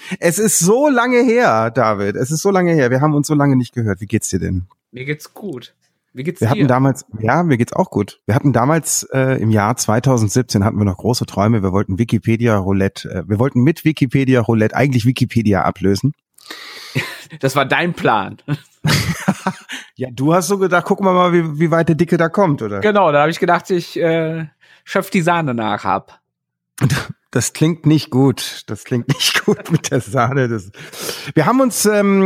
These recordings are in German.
Es ist so lange her, David. Es ist so lange her. Wir haben uns so lange nicht gehört. Wie geht's dir denn? Mir geht's gut. Wie geht's Wir dir? hatten damals, ja, mir geht's auch gut. Wir hatten damals im Jahr 2017 hatten wir noch große Träume. Wir wollten wir wollten mit Wikipedia Roulette eigentlich Wikipedia ablösen. Das war dein Plan. Ja, du hast so gedacht, gucken wir mal, wie weit der Dicke da kommt, oder? Genau, da habe ich gedacht, ich schöpf die Sahne nach ab. Das klingt nicht gut. Das klingt nicht gut mit der Sahne. Wir haben uns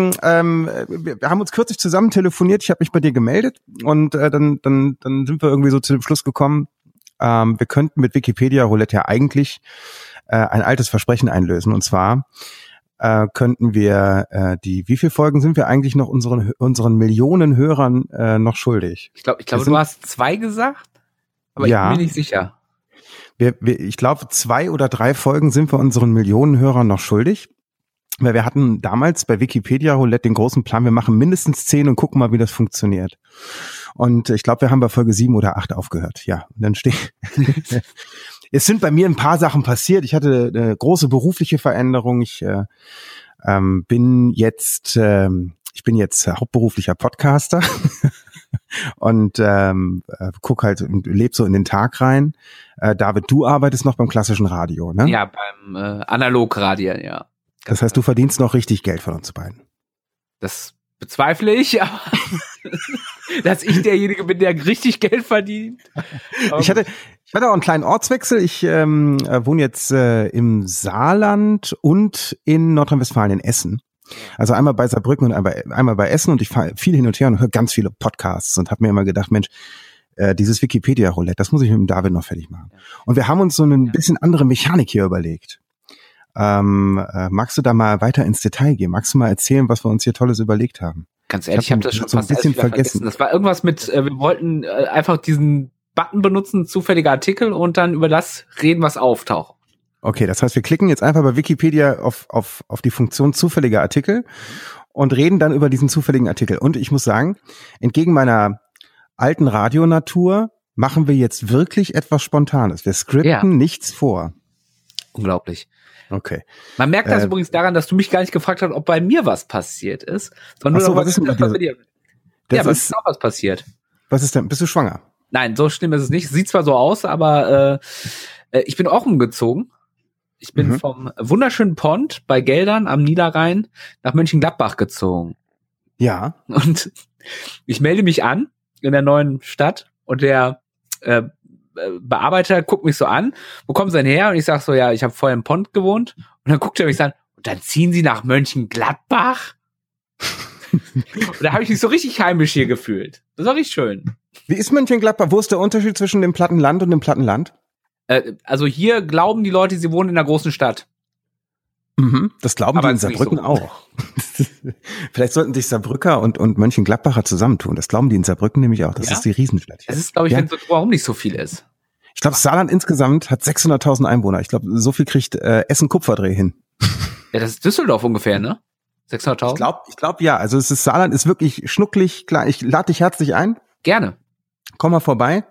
kürzlich zusammen telefoniert. Ich habe mich bei dir gemeldet und dann sind wir irgendwie so zu dem Schluss gekommen, wir könnten mit Wikipedia Roulette ja eigentlich ein altes Versprechen einlösen. Und zwar könnten wir wie viele Folgen sind wir eigentlich noch unseren Millionen Hörern noch schuldig? Ich glaube, du hast 2 gesagt, aber ja, ich bin mir nicht sicher. Ich glaube, 2 oder 3 Folgen sind wir unseren Millionen Hörern noch schuldig. Weil wir hatten damals bei Wikipedia Roulette den großen Plan, wir machen mindestens 10 und gucken mal, wie das funktioniert. Und ich glaube, wir haben bei Folge 7 oder 8 aufgehört. Ja, und dann es sind bei mir ein paar Sachen passiert. Ich hatte eine große berufliche Veränderung. Ich bin jetzt hauptberuflicher Podcaster und guck halt und lebe so in den Tag rein. David, du arbeitest noch beim klassischen Radio, ne? Ja, beim Analogradion, ja. Das heißt, du verdienst noch richtig Geld von uns beiden. Das bezweifle ich, aber dass ich derjenige bin, der richtig Geld verdient. Ich hatte auch einen kleinen Ortswechsel. Ich wohne jetzt im Saarland und in Nordrhein-Westfalen in Essen. Also einmal bei Saarbrücken und einmal bei Essen, und ich fahre viel hin und her und höre ganz viele Podcasts und habe mir immer gedacht, Mensch, dieses Wikipedia-Roulette, das muss ich mit dem David noch fertig machen. Und wir haben uns so eine bisschen andere Mechanik hier überlegt. Magst du da mal weiter ins Detail gehen? Magst du mal erzählen, was wir uns hier Tolles überlegt haben? Ganz ehrlich, ich habe das schon so ein bisschen vergessen. Das war irgendwas mit, wir wollten einfach diesen Button benutzen, zufälliger Artikel, und dann über das reden, was auftaucht. Okay, das heißt, wir klicken jetzt einfach bei Wikipedia auf die Funktion zufälliger Artikel und reden dann über diesen zufälligen Artikel. Und ich muss sagen, entgegen meiner alten Radionatur machen wir jetzt wirklich etwas Spontanes. Wir skripten nichts vor. Unglaublich. Okay. Man merkt das übrigens daran, dass du mich gar nicht gefragt hast, ob bei mir was passiert ist, sondern nur, was ist denn bei dir? Ja, was ist auch was passiert? Was ist denn? Bist du schwanger? Nein, so schlimm ist es nicht. Sieht zwar so aus, aber ich bin auch umgezogen. Ich bin vom wunderschönen Pont bei Geldern am Niederrhein nach Mönchengladbach gezogen. Ja. Und ich melde mich an in der neuen Stadt und der Bearbeiter guckt mich so an, wo kommen Sie denn her? Und ich sag so, ja, ich habe vorher im Pont gewohnt. Und dann guckt er mich so an, und dann ziehen Sie nach Mönchengladbach? Und da habe ich mich so richtig heimisch hier gefühlt. Das war richtig schön. Wie ist Mönchengladbach? Wo ist der Unterschied zwischen dem Plattenland und dem Plattenland? Also hier glauben die Leute, sie wohnen in einer großen Stadt. Das glauben aber die in Saarbrücken so auch. Vielleicht sollten sich Saarbrücker und Mönchengladbacher zusammentun. Das glauben die in Saarbrücken nämlich auch. Das ist die Riesenstadt hier. Das ist, glaube ich, wenn so warum nicht so viel ist. Ich glaube, Saarland insgesamt hat 600.000 Einwohner. Ich glaube, so viel kriegt Essen-Kupferdreh hin. Ja, das ist Düsseldorf ungefähr, ne? 600.000? Ich glaube, ja. Also Saarland ist wirklich schnucklig. Klar, ich lade dich herzlich ein. Gerne. Komm mal vorbei.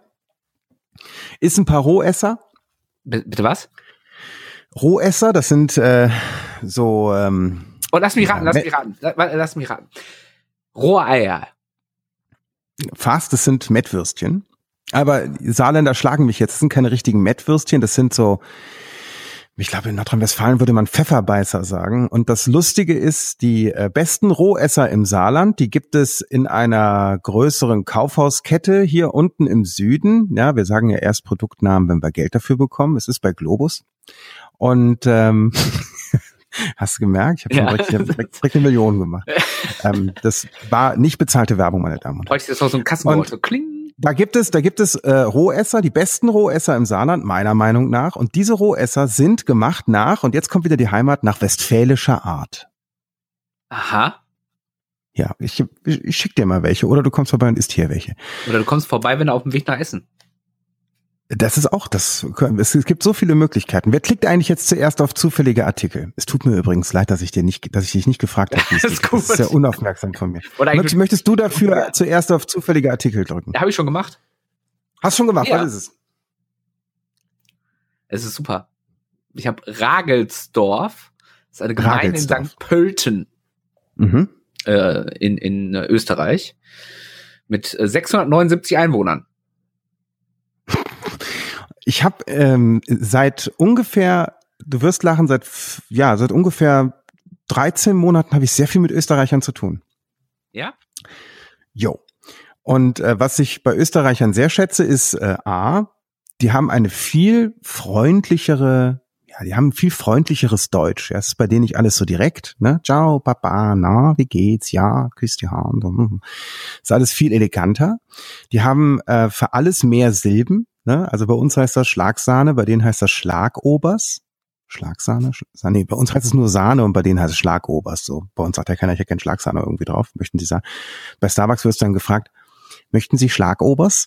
Ist ein paar Rohesser. Bitte was? Rohesser, das sind so. Oh, lass mich raten. Rohe Eier. Fast, das sind Mettwürstchen. Aber Saarländer schlagen mich jetzt. Das sind keine richtigen Mettwürstchen. Das sind so, ich glaube, in Nordrhein-Westfalen würde man Pfefferbeißer sagen. Und das Lustige ist, die besten Rohesser im Saarland, die gibt es in einer größeren Kaufhauskette hier unten im Süden. Ja, wir sagen ja erst Produktnamen, wenn wir Geld dafür bekommen. Es ist bei Globus. Und hast du gemerkt? Ich habe schon direkt eine Million gemacht. Das war nicht bezahlte Werbung, meine Damen und Herren. Heute ist das auch so ein Kassenwort, so kling. Da gibt es Rohesser, die besten Rohesser im Saarland, meiner Meinung nach. Und diese Rohesser sind gemacht und jetzt kommt wieder die Heimat, nach westfälischer Art. Aha. Ja, ich schick dir mal welche. Oder du kommst vorbei und isst hier welche. Oder du kommst vorbei, wenn du auf dem Weg nach Essen. Das ist auch es gibt so viele Möglichkeiten. Wer klickt eigentlich jetzt zuerst auf zufällige Artikel? Es tut mir übrigens leid, dass ich dich nicht gefragt habe. Das ist sehr unaufmerksam von mir. Möchtest du dafür zuerst auf zufällige Artikel drücken? Habe ich schon gemacht. Hast schon gemacht? Ja. Was ist es? Es ist super. Ich habe Ragelsdorf, Das ist eine Gemeinde in Ragelsdorf. St. Pölten in Österreich mit 679 Einwohnern. Ich habe seit ungefähr, du wirst lachen, seit ungefähr 13 Monaten habe ich sehr viel mit Österreichern zu tun. Ja? Jo. Und was ich bei Österreichern sehr schätze, ist die haben ein viel freundliches Deutsch. Ja, es ist bei denen nicht alles so direkt, ne? Ciao, Papa, na, wie geht's? Ja, küss die Hand. Ist alles viel eleganter. Die haben für alles mehr Silben, ne? Also bei uns heißt das Schlagsahne, bei denen heißt das Schlagobers. Schlagsahne? Nee, bei uns heißt es nur Sahne und bei denen heißt es Schlagobers. So, bei uns sagt ja keiner, ich hätte kein Schlagsahne irgendwie drauf. Möchten Sie sagen? Bei Starbucks wirst du dann gefragt, möchten Sie Schlagobers?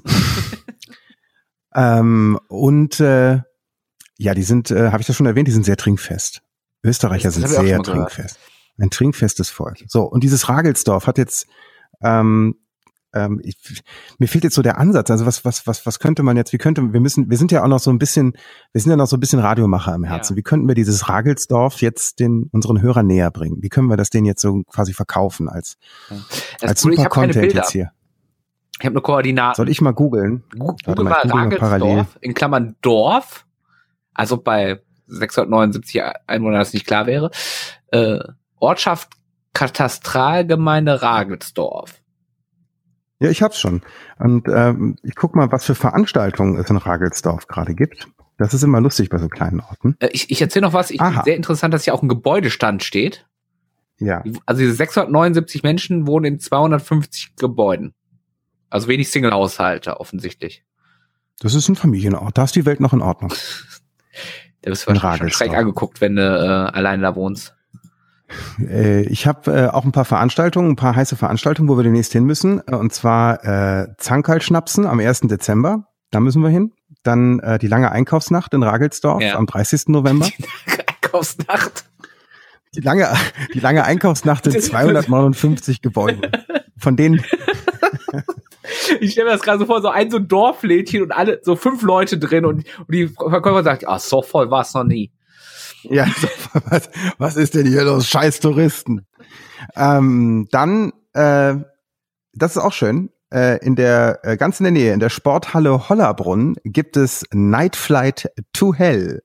Die sind, habe ich das schon erwähnt, die sind sehr trinkfest. Österreicher sind sehr trinkfest. Ein trinkfestes Volk. So, und dieses Ragelsdorf hat jetzt, mir fehlt jetzt so der Ansatz. Also was könnte man jetzt, wir sind ja noch so ein bisschen Radiomacher im Herzen. Ja. Wie könnten wir dieses Ragelsdorf jetzt unseren Hörern näher bringen? Wie können wir das denen jetzt so quasi verkaufen als super Content jetzt hier? Ich habe eine Koordinaten. Soll ich mal googeln? Google mal Ragelsdorf, in Klammern Dorf, also bei 679 Einwohnern das nicht klar wäre. Ortschaft Katastralgemeinde Ragelsdorf. Ja, ich hab's schon. Und ich guck mal, was für Veranstaltungen es in Ragelsdorf gerade gibt. Das ist immer lustig bei so kleinen Orten. Ich erzähle noch was. Ich finde sehr interessant, dass hier auch ein Gebäudestand steht. Ja. Also diese 679 Menschen wohnen in 250 Gebäuden. Also wenig Single-Haushalte offensichtlich. Das ist ein Familienort. Da ist die Welt noch in Ordnung. Da bist du wahrscheinlich schon schräg angeguckt, wenn du alleine da wohnst. Ich habe auch ein paar heiße Veranstaltungen, wo wir demnächst hin müssen. Und zwar Zankerl-Schnapsen am 1. Dezember. Da müssen wir hin. Dann die lange Einkaufsnacht in Ragelsdorf am 30. November. Die Einkaufsnacht. Die lange Einkaufsnacht in 259 Gebäuden. Von denen... Ich stelle mir das gerade so vor, so ein Dorflädchen und alle, so 5 Leute drin und die Verkäufer sagt, so voll war es noch nie. Ja, was ist denn hier los? Scheiß Touristen. Dann, das ist auch schön, ganz in der Nähe, in der Sporthalle Hollerbrunn gibt es Night Flight to Hell.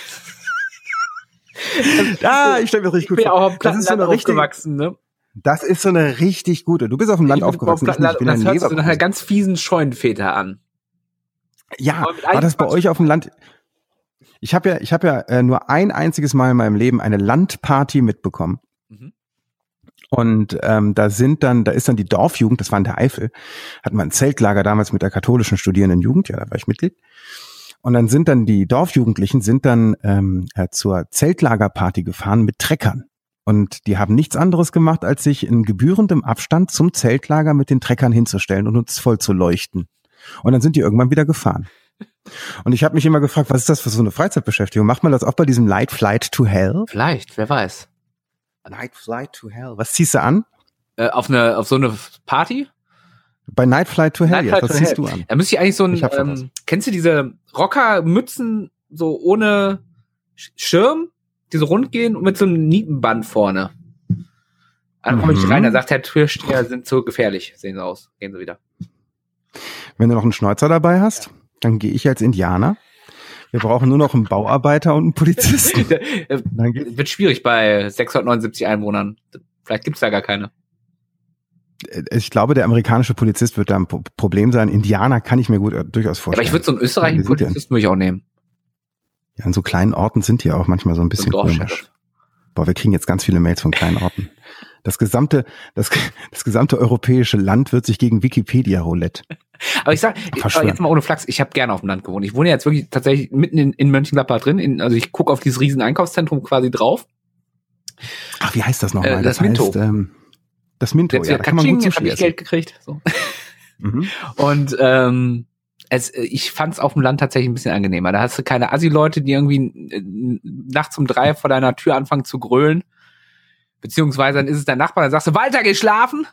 Ich stelle mir das richtig gut vor. Ich bin ja auch am Plattenland aufgewachsen, ne? Das ist so eine richtig gute. Du bist auf dem Land aufgewachsen. Ich bin das hört sich so nach einer ganz fiesen Scheunenväter an. Ja, war das bei euch auf dem Land? Ich habe ja nur ein einziges Mal in meinem Leben eine Landparty mitbekommen. Mhm. Und da ist dann die Dorfjugend, das war in der Eifel, hatten wir ein Zeltlager damals mit der katholischen Studierendenjugend, ja, da war ich Mitglied. Und dann sind dann die Dorfjugendlichen zur Zeltlagerparty gefahren mit Treckern. Und die haben nichts anderes gemacht, als sich in gebührendem Abstand zum Zeltlager mit den Treckern hinzustellen und uns voll zu leuchten. Und dann sind die irgendwann wieder gefahren. Und ich habe mich immer gefragt, was ist das für so eine Freizeitbeschäftigung? Macht man das auch bei diesem Night Flight to Hell? Vielleicht, wer weiß. Night Flight to Hell. Was ziehst du an? Auf so eine Party? Bei Night Flight to Hell, was ziehst du an? Da müsste ich eigentlich so kennst du diese Rockermützen so ohne Schirm? Die so rund gehen und mit so einem Nietenband vorne. Dann komme ich rein, da sagt der Türsteher, sind so gefährlich, sehen sie aus, gehen sie wieder. Wenn du noch einen Schnäuzer dabei hast, dann gehe ich als Indianer. Wir brauchen nur noch einen Bauarbeiter und einen Polizisten. Wird schwierig bei 679 Einwohnern. Vielleicht gibt's da gar keine. Ich glaube, der amerikanische Polizist wird da ein Problem sein. Indianer kann ich mir durchaus vorstellen. Aber ich würde so einen österreichischen Polizisten würde ich auch nehmen. Ja, an so kleinen Orten sind die auch manchmal so ein bisschen komisch. Boah, wir kriegen jetzt ganz viele Mails von kleinen Orten. Das gesamte europäische Land wird sich gegen Wikipedia-Roulette. Aber ich sag, jetzt mal ohne Flachs, ich habe gerne auf dem Land gewohnt. Ich wohne jetzt wirklich tatsächlich mitten in Mönchengladbach drin. Also ich gucke auf dieses riesen Einkaufszentrum quasi drauf. Ach, wie heißt das nochmal? Das Minto. Heißt, das Minto, ja. Da kann man gut Sushi essen. Geld gekriegt. So. Mhm. Und ich fand's auf dem Land tatsächlich ein bisschen angenehmer. Da hast du keine Assi-Leute, die irgendwie nachts um 3 vor deiner Tür anfangen zu grölen. Beziehungsweise dann ist es dein Nachbar, dann sagst du, Walter, geh schlafen.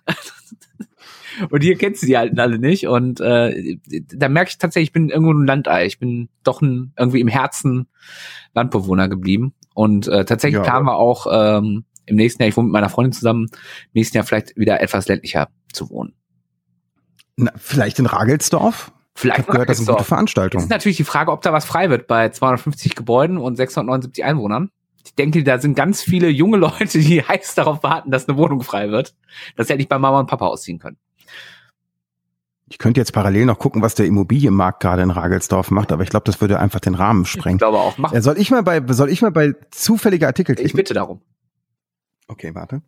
Und hier kennst du die Alten alle nicht. Und da merke ich tatsächlich, ich bin irgendwo ein Landei. Ich bin doch irgendwie im Herzen Landbewohner geblieben. Und tatsächlich planen wir auch im nächsten Jahr, ich wohne mit meiner Freundin zusammen, im nächsten Jahr vielleicht wieder etwas ländlicher zu wohnen. Na, vielleicht in Ragelsdorf? Vielleicht ich habe gehört, das ist eine gute Veranstaltung. Das ist natürlich die Frage, ob da was frei wird bei 250 Gebäuden und 679 Einwohnern. Ich denke, da sind ganz viele junge Leute, die heiß darauf warten, dass eine Wohnung frei wird, dass sie endlich bei Mama und Papa ausziehen können. Ich könnte jetzt parallel noch gucken, was der Immobilienmarkt gerade in Ragelsdorf macht, aber ich glaube, das würde einfach den Rahmen sprengen. Ich glaube auch. Soll ich mal bei zufällige Artikel klicken? Ich bitte darum. Okay, warte.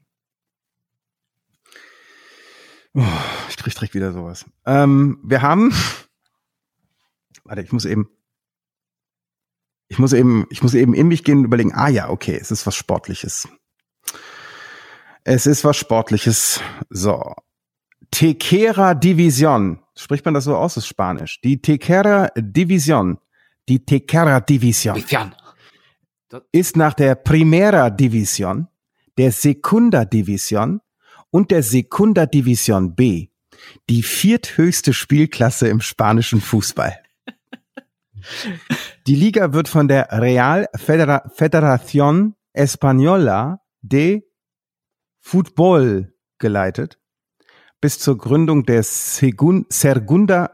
Oh, ich krieg direkt wieder sowas. Wir haben. Warte, ich muss eben in mich gehen und überlegen. Ah ja, okay, es ist was Sportliches. So. Tequera División. Spricht man das so aus? Das ist Spanisch. Die Tequera División ist nach der Primera División, der Segunda División und der Segunda División B die vierthöchste Spielklasse im spanischen Fußball. Die Liga wird von der Real Federación Española de Fútbol geleitet. Bis zur Gründung der Segunda,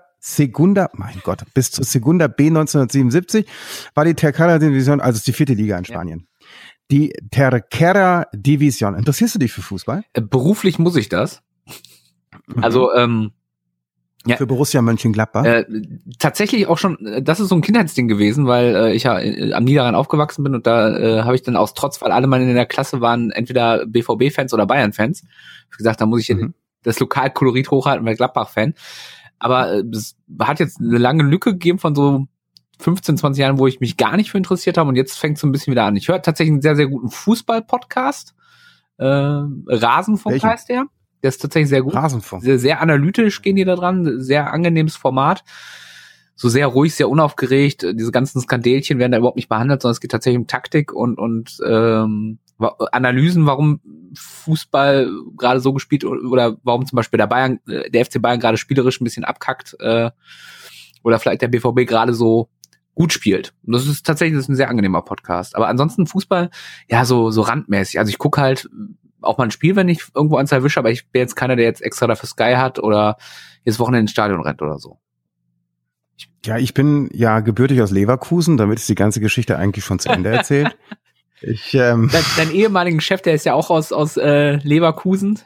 bis zur Segunda B 1977 war die Tercera División, also ist die vierte Liga in Spanien. Ja. Die Tercera División. Interessierst du dich für Fußball? Beruflich muss ich das. Also, ja. Für Borussia Mönchengladbach? Tatsächlich auch schon, das ist so ein Kindheitsding gewesen, weil ich ja am Niederrhein aufgewachsen bin und da habe ich dann aus Trotz, weil alle meine in der Klasse waren entweder BVB-Fans oder Bayern-Fans, gesagt, da muss ich das Lokalkolorit hochhalten, weil Gladbach-Fan. Aber es hat jetzt eine lange Lücke gegeben von so 15, 20 Jahren, wo ich mich gar nicht für interessiert habe und jetzt fängt es so ein bisschen wieder an. Ich höre tatsächlich einen sehr, sehr guten Fußball-Podcast. Rasenfunk heißt der. Der ist tatsächlich sehr gut. Rasenfunk. Sehr, sehr analytisch gehen die da dran. Sehr angenehmes Format. So sehr ruhig, sehr unaufgeregt. Diese ganzen Skandelchen werden da überhaupt nicht behandelt, sondern es geht tatsächlich um Taktik und Analysen, warum Fußball gerade so gespielt oder warum zum Beispiel der FC Bayern gerade spielerisch ein bisschen abkackt oder vielleicht der BVB gerade so gut spielt. Und das ist tatsächlich ein sehr angenehmer Podcast. Aber ansonsten Fußball, ja, so randmäßig. Also ich gucke halt auch mal ein Spiel, wenn ich irgendwo eins erwische, aber ich bin jetzt keiner, der jetzt extra dafür Sky hat oder jetzt Wochenende ins Stadion rennt oder so. Ja, ich bin ja gebürtig aus Leverkusen, damit ist die ganze Geschichte eigentlich schon zu Ende erzählt. Dein ehemaligen Chef, der ist ja auch aus Leverkusen.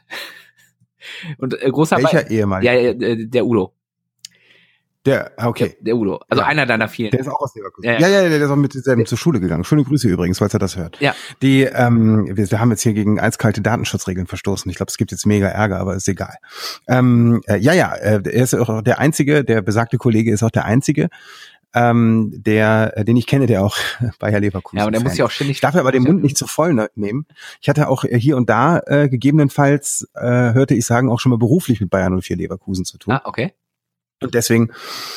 Und großer Welcher ehemaliger? Ja, der Udo. Okay. Der Udo. Also einer deiner vielen. Der ist auch aus Leverkusen. Ja, der ist auch mit selben zur Schule gegangen. Schöne Grüße übrigens, falls er das hört. Ja. Wir haben jetzt hier gegen eiskalte Datenschutzregeln verstoßen. Ich glaube, es gibt jetzt mega Ärger, aber ist egal. Er ist auch der Einzige, der besagte Kollege ist auch der Einzige, den ich kenne, der auch Bayer Leverkusen. Ja, und der muss ja auch ständig. Ich darf aber den Mund nicht zu voll nehmen. Ich hatte auch hier und da gegebenenfalls, hörte ich sagen, auch schon mal beruflich mit Bayer 04 Leverkusen zu tun. Ah, okay. Und deswegen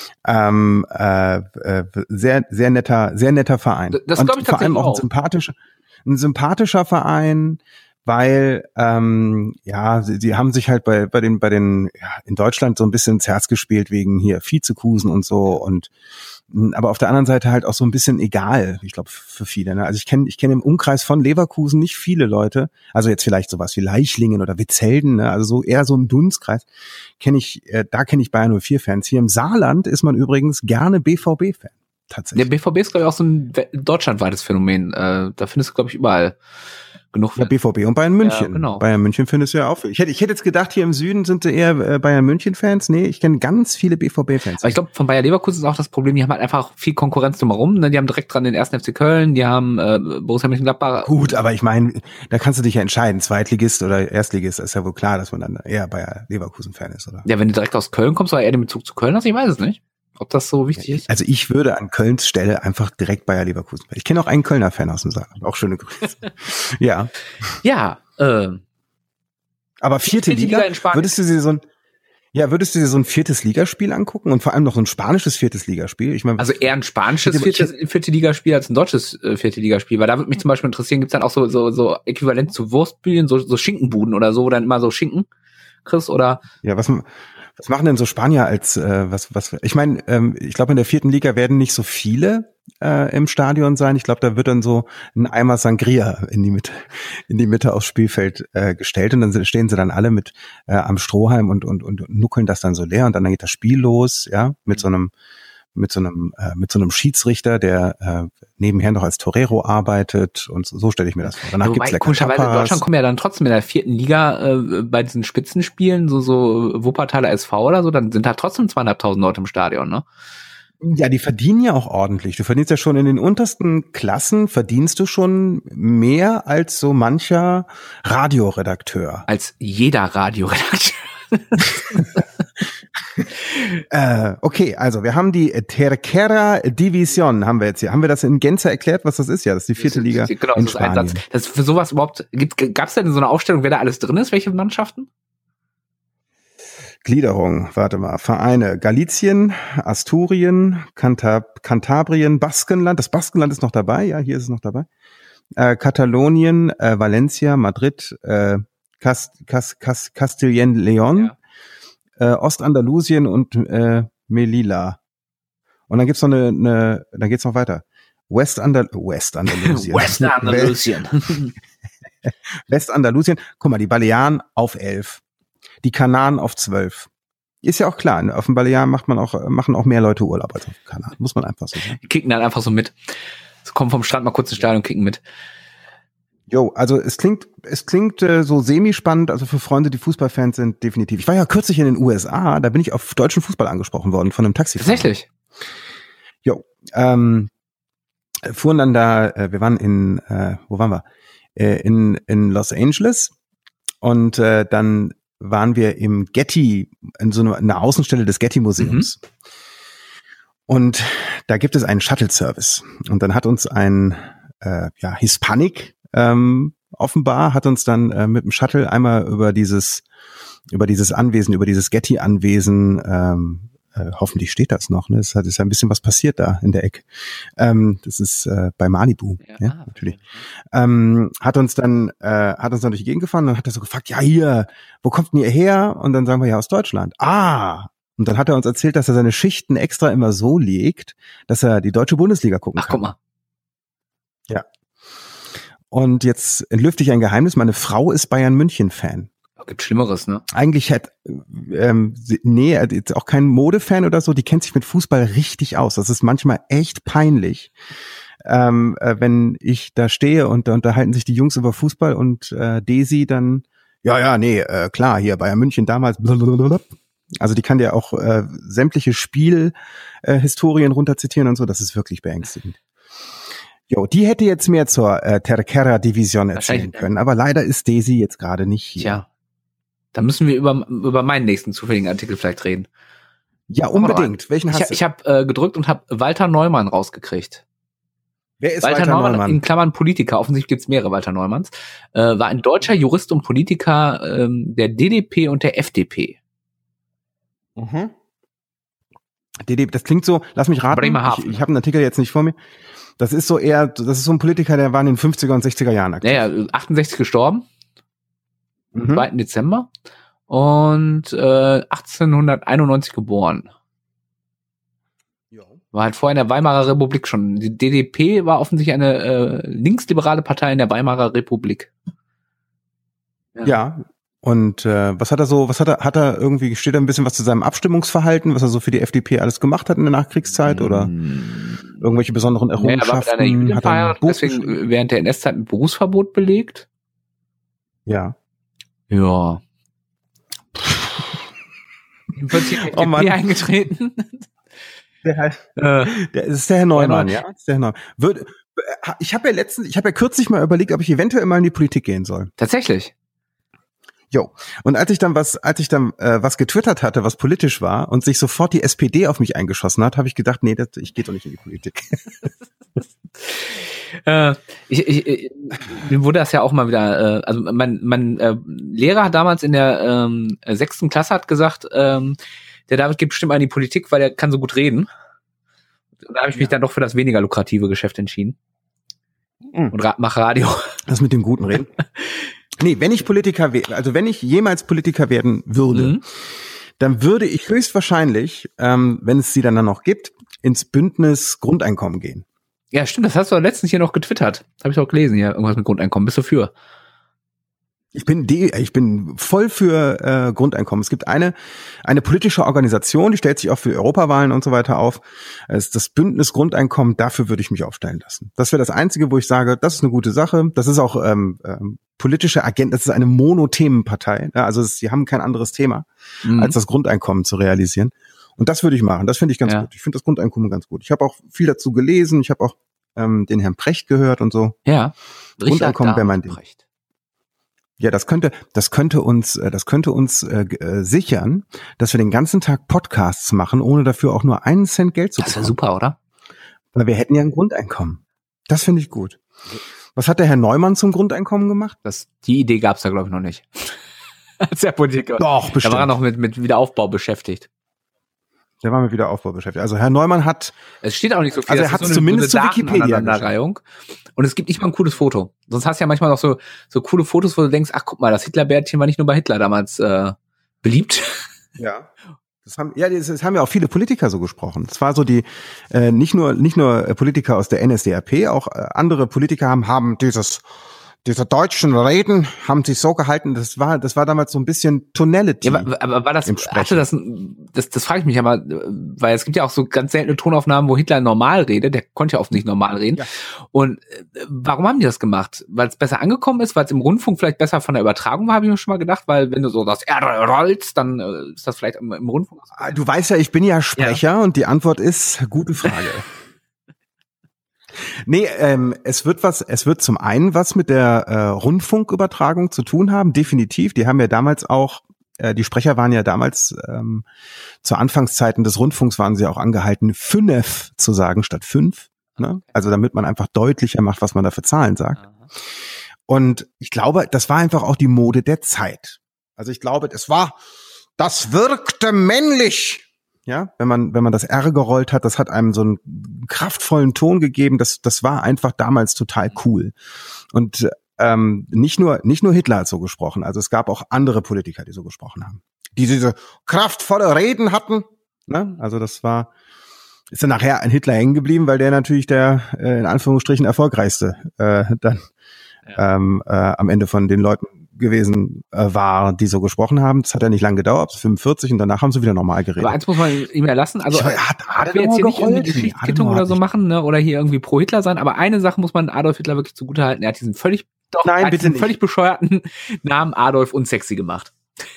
sehr sehr netter Verein. Das und glaube ich vor allem auch ein sympathischer Verein, weil sie haben sich halt bei den in Deutschland so ein bisschen ins Herz gespielt wegen hier Vizekusen und so und aber auf der anderen Seite halt auch so ein bisschen egal, ich glaube für viele. Ne? Also ich kenne im Umkreis von Leverkusen nicht viele Leute, also jetzt vielleicht sowas wie Leichlingen oder Witzelden, ne? Also so eher so im Dunstkreis kenne ich Bayer 04 Fans. Hier im Saarland ist man übrigens gerne BVB Fan. Tatsächlich. Der BVB ist glaube ich auch so ein deutschlandweites Phänomen. Da findest du glaube ich überall genug. Ja, BVB und Bayern München. Ja, genau. Bayern München findest du ja auch. Ich hätte jetzt gedacht, hier im Süden sind eher Bayern München Fans. Nee, ich kenne ganz viele BVB Fans. Aber ich glaube, von Bayer Leverkusen ist auch das Problem, die haben halt einfach viel Konkurrenz drumherum. Die haben direkt dran den 1. FC Köln, die haben Borussia Mönchengladbach. Gut, aber ich meine, da kannst du dich ja entscheiden, Zweitligist oder Erstligist. Ist ja wohl klar, dass man dann eher Bayer Leverkusen Fan ist, oder? Ja, wenn du direkt aus Köln kommst, oder eher den Bezug zu Köln hast, ich weiß es nicht. Ob das so wichtig ist? Also ich würde an Kölns Stelle einfach direkt Bayer Leverkusen. Ich kenne auch einen Kölner Fan aus dem Saarland. Auch schöne Grüße. Ja. Ja. Aber vierte Liga, würdest du dir so ein viertes Ligaspiel angucken und vor allem noch so ein spanisches viertes Ligaspiel? Ich meine, also eher ein spanisches vierte Ligaspiel als ein deutsches vierte Ligaspiel, weil da würde mich zum Beispiel interessieren, gibt's dann auch so äquivalent zu Wurstbühlen, so Schinkenbuden oder so, wo dann immer so Schinken kriegst oder? Ja, was machen denn so Spanier als ich meine, ich glaube in der vierten Liga werden nicht so viele im Stadion sein. Ich glaube, da wird dann so ein Eimer Sangria in die Mitte aufs Spielfeld gestellt und dann stehen sie dann alle mit am Strohhalm und nuckeln das dann so leer und dann geht das Spiel los, ja, mit so einem Schiedsrichter, der nebenher noch als Torero arbeitet und so stelle ich mir das vor. Danach gibt's lecker komischerweise in Tapas. Deutschland kommen ja dann trotzdem in der 4. Liga bei diesen Spitzenspielen, so Wuppertaler SV oder so, dann sind da trotzdem 2.500 Leute im Stadion, ne? Ja, die verdienen ja auch ordentlich. Du verdienst ja schon in den untersten Klassen, verdienst du schon mehr als so mancher Radioredakteur. Als jeder Radioredakteur. Okay, also wir haben die Tercera División, haben wir jetzt hier. Haben wir das in Gänze erklärt, was das ist? Ja, das ist die 4. Liga genau, in das ist ein Spanien. Satz. Das für sowas überhaupt, gab's denn so eine Aufstellung, wer da alles drin ist, welche Mannschaften? Gliederung, warte mal, Vereine, Galicien, Asturien, Kantabrien, Baskenland, das Baskenland ist noch dabei, ja, hier ist es noch dabei, Katalonien, Valencia, Madrid, Castilla-León, Ostandalusien und Melilla. Und dann gibt's noch dann geht's noch weiter. Westandalusien. Westandalusien, guck mal, die Balearen auf 11. Die Kanaren auf 12. Ist ja auch klar, auf den Balearen machen auch mehr Leute Urlaub als auf den Kanaren. Muss man einfach so sagen. Die kicken dann einfach so mit. So kommen vom Strand mal kurz ins Stadion und kicken mit. Jo, also es klingt so semi-spannend, also für Freunde, die Fußballfans sind, definitiv. Ich war ja kürzlich in den USA, da bin ich auf deutschen Fußball angesprochen worden von einem Taxifahrer. Tatsächlich? Jo, fuhren dann da, wir waren wo waren wir? In Los Angeles und dann waren wir im Getty, in so einer Außenstelle des Getty-Museums. Mhm. Und da gibt es einen Shuttle-Service. Und dann hat uns ein Hispanic offenbar, hat uns dann mit dem Shuttle einmal über dieses Anwesen, über dieses Getty-Anwesen, hoffentlich steht das noch, ne? Es ist ja ein bisschen was passiert da in der Ecke. Das ist bei Malibu, ja natürlich. Hat uns dann durch die Gegend gefahren und dann hat er so gefragt, ja hier, wo kommt denn ihr her? Und dann sagen wir ja aus Deutschland. Ah! Und dann hat er uns erzählt, dass er seine Schichten extra immer so legt, dass er die deutsche Bundesliga gucken kann. Ach, guck mal. Ja. Und jetzt entlüfte ich ein Geheimnis, meine Frau ist Bayern-München-Fan. Gibt Schlimmeres, ne? Eigentlich jetzt auch kein Modefan oder so, die kennt sich mit Fußball richtig aus. Das ist manchmal echt peinlich, wenn ich da stehe und da unterhalten sich die Jungs über Fußball und Desi dann, klar, hier Bayern München damals, blablabla. Also die kann dir auch sämtliche Spielhistorien runterzitieren und so, das ist wirklich beängstigend. Jo, die hätte jetzt mehr zur Tercera División erzählen können, aber leider ist Desi jetzt gerade nicht hier. Tja. Da müssen wir über meinen nächsten zufälligen Artikel vielleicht reden. Ja, unbedingt. Welchen hast du? Ich habe gedrückt und habe Walter Neumann rausgekriegt. Wer ist Walter Neumann? In Klammern Politiker. Offensichtlich gibt's mehrere Walter Neumanns. War ein deutscher Jurist und Politiker der DDP und der FDP. Mhm. Das klingt so, lass mich raten. Bremerhaven. Ich habe einen Artikel jetzt nicht vor mir. Das ist so ein Politiker, der war in den 50er und 60er Jahren aktiv. Ja, 68 gestorben. Am 2. Dezember und 1891 geboren. Jo. War halt vorher in der Weimarer Republik schon. Die DDP war offensichtlich eine linksliberale Partei in der Weimarer Republik. Ja. Und hat er irgendwie, steht da ein bisschen was zu seinem Abstimmungsverhalten, was er so für die FDP alles gemacht hat in der Nachkriegszeit oder irgendwelche besonderen Errungenschaften? Er war mit einer verheiratet, deswegen während der NS-Zeit mit Berufsverbot belegt. Ja. Ja. Wird hier FDP eingetreten? Der ist der Herr Neumann, ja? Ist der Herr Neumann. Ich habe ja kürzlich mal überlegt, ob ich eventuell mal in die Politik gehen soll. Tatsächlich? Jo. Und als ich dann was getwittert hatte, was politisch war und sich sofort die SPD auf mich eingeschossen hat, habe ich gedacht, nee, ich gehe doch nicht in die Politik. Mir wurde das ja auch mal wieder, also mein Lehrer hat damals in der 6. Klasse hat gesagt, der David geht bestimmt mal in die Politik, weil er kann so gut reden. Und da habe ich mich dann doch für das weniger lukrative Geschäft entschieden. Und mache Radio. Das mit dem guten Reden? Nee, wenn ich wenn ich jemals Politiker werden würde, dann würde ich höchstwahrscheinlich, wenn es sie dann noch gibt, ins Bündnis Grundeinkommen gehen. Ja, stimmt, das hast du letztens hier noch getwittert. Habe ich auch gelesen hier, irgendwas mit Grundeinkommen. Bist du für? Ich bin voll für Grundeinkommen. Es gibt eine politische Organisation, die stellt sich auch für Europawahlen und so weiter auf. Es ist das Bündnis Grundeinkommen, dafür würde ich mich aufstellen lassen. Das wäre das Einzige, wo ich sage, das ist eine gute Sache. Das ist auch politische Agenda, das ist eine Monothemenpartei. Ja, also sie haben kein anderes Thema, als das Grundeinkommen zu realisieren. Und das würde ich machen. Das finde ich ganz gut. Ich finde das Grundeinkommen ganz gut. Ich habe auch viel dazu gelesen. Ich habe auch den Herrn Precht gehört und so. Ja. Grundeinkommen wäre mein Ding. Ja, das könnte uns sichern, dass wir den ganzen Tag Podcasts machen, ohne dafür auch nur einen Cent Geld zu bekommen. Das wäre super, oder? Weil wir hätten ja ein Grundeinkommen. Das finde ich gut. Was hat der Herr Neumann zum Grundeinkommen gemacht? Die Idee gab's da, glaube ich, noch nicht. Als der Politiker. Doch, bestimmt. Da war er noch mit Wiederaufbau beschäftigt. Der war mit Wiederaufbau beschäftigt. Also Herr Neumann hat... Es steht auch nicht so viel. Also er hat es zumindest zu Wikipedia geschrieben. Und es gibt nicht mal ein cooles Foto. Sonst hast du ja manchmal noch so coole Fotos, wo du denkst, ach guck mal, das Hitlerbärtchen war nicht nur bei Hitler damals beliebt. Ja. Das haben ja auch viele Politiker so gesprochen. Es war so nicht nur Politiker aus der NSDAP, auch andere Politiker haben diese deutschen Reden haben sich so gehalten, das war damals so ein bisschen Tonality. Ja, aber war das, hatte das frage ich mich aber, weil es gibt ja auch so ganz seltene Tonaufnahmen, wo Hitler normal redet, der konnte ja oft nicht normal reden. Ja. Und warum haben die das gemacht? Weil es besser angekommen ist, weil es im Rundfunk vielleicht besser von der Übertragung war, habe ich mir schon mal gedacht, weil wenn du so das R rollst, dann ist das vielleicht im Rundfunk. Du weißt ja, ich bin ja Sprecher und die Antwort ist, gute Frage. Nee, es wird zum einen was mit der Rundfunkübertragung zu tun haben, definitiv. Die haben ja damals auch, die Sprecher waren ja damals, zu Anfangszeiten des Rundfunks waren sie auch angehalten, 5 zu sagen statt 5. Ne? Also damit man einfach deutlicher macht, was man da für Zahlen sagt. Und ich glaube, das war einfach auch die Mode der Zeit. Also ich glaube, das wirkte männlich. Ja, wenn man das R gerollt hat, das hat einem so einen kraftvollen Ton gegeben. Das war einfach damals total cool. Und nicht nur Hitler hat so gesprochen. Also es gab auch andere Politiker, die so gesprochen haben, die diese kraftvolle Reden hatten. Ne? Also ist dann nachher an Hitler hängen geblieben, weil der natürlich der in Anführungsstrichen erfolgreichste am Ende von den Leuten gewesen war, die so gesprochen haben. Das hat ja nicht lange gedauert, 45, und danach haben sie wieder normal geredet. Aber eins muss man ihm ja lassen, also hat wir jetzt hier nicht irgendwie Geschichtskittung oder so machen, ne, oder hier irgendwie pro Hitler sein, aber eine Sache muss man Adolf Hitler wirklich zugutehalten, er hat diesen völlig bescheuerten Namen Adolf unsexy gemacht.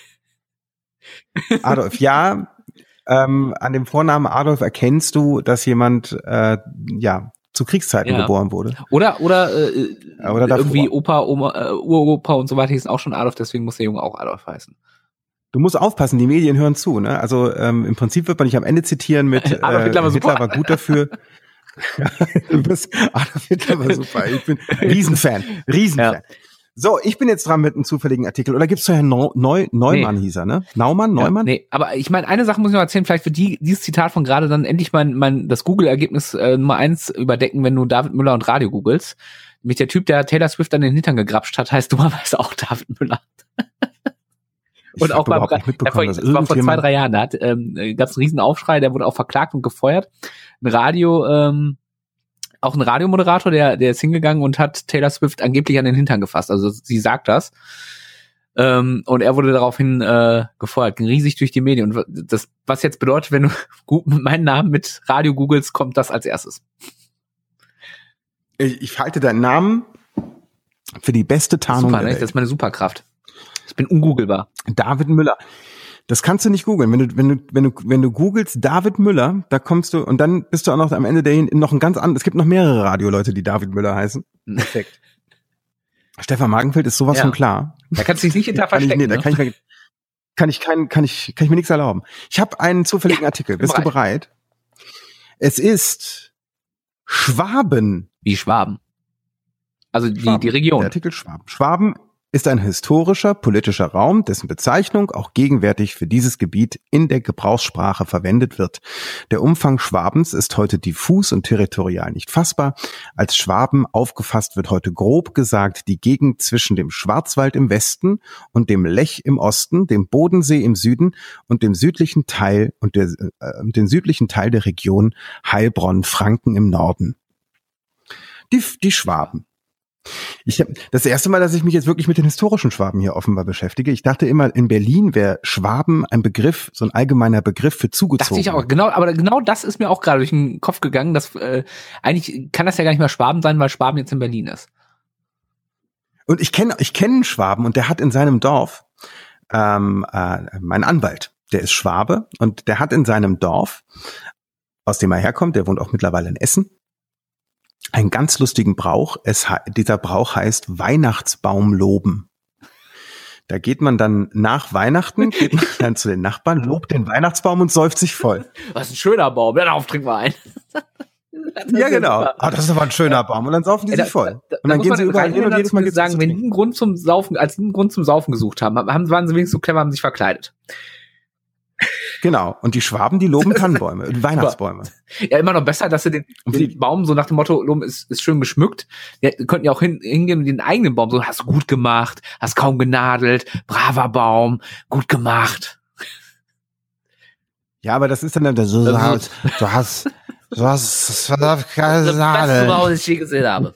Adolf, ja, an dem Vornamen Adolf erkennst du, dass jemand, zu Kriegszeiten geboren wurde. Oder irgendwie Opa, Oma, Uropa und so weiter hießen auch schon Adolf, deswegen muss der Junge auch Adolf heißen. Du musst aufpassen, die Medien hören zu, ne? Also im Prinzip wird man nicht am Ende zitieren mit Adolf Hitler war super. Hitler war gut dafür. Adolf Hitler war super. Ich bin Riesenfan. Ja. So, ich bin jetzt dran mit einem zufälligen Artikel. Oder gibt's so Herrn Neumann hieß er, ne? Neumann? Ja, nee, aber ich meine, eine Sache muss ich noch erzählen, vielleicht wird dieses Zitat von gerade dann endlich das Google-Ergebnis Nummer 1 überdecken, wenn du David Müller und Radio googelst. Nämlich der Typ, der Taylor Swift an den Hintern gegrapscht hat, heißt dummerweise auch David Müller. Und auch das war vor 2-3 Jahren, da gab es einen riesen Aufschrei, der wurde auch verklagt und gefeuert. Auch ein Radiomoderator, der ist hingegangen und hat Taylor Swift angeblich an den Hintern gefasst. Also sie sagt das. Und er wurde daraufhin gefeuert, ging riesig durch die Medien. Und das, was jetzt bedeutet, wenn du meinen Namen mit Radio googelst, kommt das als erstes. Ich halte deinen Namen für die beste Tarnung der Welt. Das ist meine Superkraft. Ich bin ungoogelbar. David Müller. Das kannst du nicht googeln. Wenn du googelst David Müller, da kommst du, und dann bist du auch noch am Ende noch ein ganz anderes. Es gibt noch mehrere Radioleute, die David Müller heißen. Perfekt. Stefan Magenfeld ist sowas von klar. Da kannst du dich nicht hinter verstecken. Da kann ich mir nichts erlauben. Ich habe einen zufälligen Artikel. Bist du bereit? Es ist Schwaben. Wie Schwaben? Also die Region. Der Artikel Schwaben. Schwaben ist ein historischer, politischer Raum, dessen Bezeichnung auch gegenwärtig für dieses Gebiet in der Gebrauchssprache verwendet wird. Der Umfang Schwabens ist heute diffus und territorial nicht fassbar. Als Schwaben aufgefasst wird heute grob gesagt die Gegend zwischen dem Schwarzwald im Westen und dem Lech im Osten, dem Bodensee im Süden und dem südlichen Teil den südlichen Teil der Region Heilbronn-Franken im Norden. Die Schwaben. Das erste Mal, dass ich mich jetzt wirklich mit den historischen Schwaben hier offenbar beschäftige. Ich dachte immer, in Berlin wäre Schwaben ein Begriff, so ein allgemeiner Begriff für zugezogen. Dachte ich auch, genau, aber genau das ist mir auch gerade durch den Kopf gegangen, dass eigentlich kann das ja gar nicht mehr Schwaben sein, weil Schwaben jetzt in Berlin ist. Und ich kenne einen Schwaben und der hat in seinem Dorf mein Anwalt, der ist Schwabe und der hat in seinem Dorf, aus dem er herkommt, der wohnt auch mittlerweile in Essen, einen ganz lustigen Brauch. Dieser Brauch heißt Weihnachtsbaum loben. Da geht man dann nach Weihnachten, geht man dann zu den Nachbarn, lobt den Weihnachtsbaum und säuft sich voll. Was ein schöner Baum, darauf trinken wir ein. Ja, genau. Das ist aber ein schöner Baum. Und dann saufen die sich voll. Und dann gehen sie überall hin und jedes Mal sagen, wenn die einen Grund zum Saufen, als einen Grund zum Saufen gesucht haben, waren sie wenigstens so clever, haben sich verkleidet. Genau. Und die Schwaben, die loben Tannenbäume, Weihnachtsbäume. Ja, immer noch besser, dass sie den Baum so nach dem Motto, loben ist schön geschmückt. Die könnten ja auch hingehen und den eigenen Baum so, hast du gut gemacht, hast kaum genadelt, braver Baum, gut gemacht. Ja, aber das ist dann du hast das Beste Baum, das ich je gesehen habe.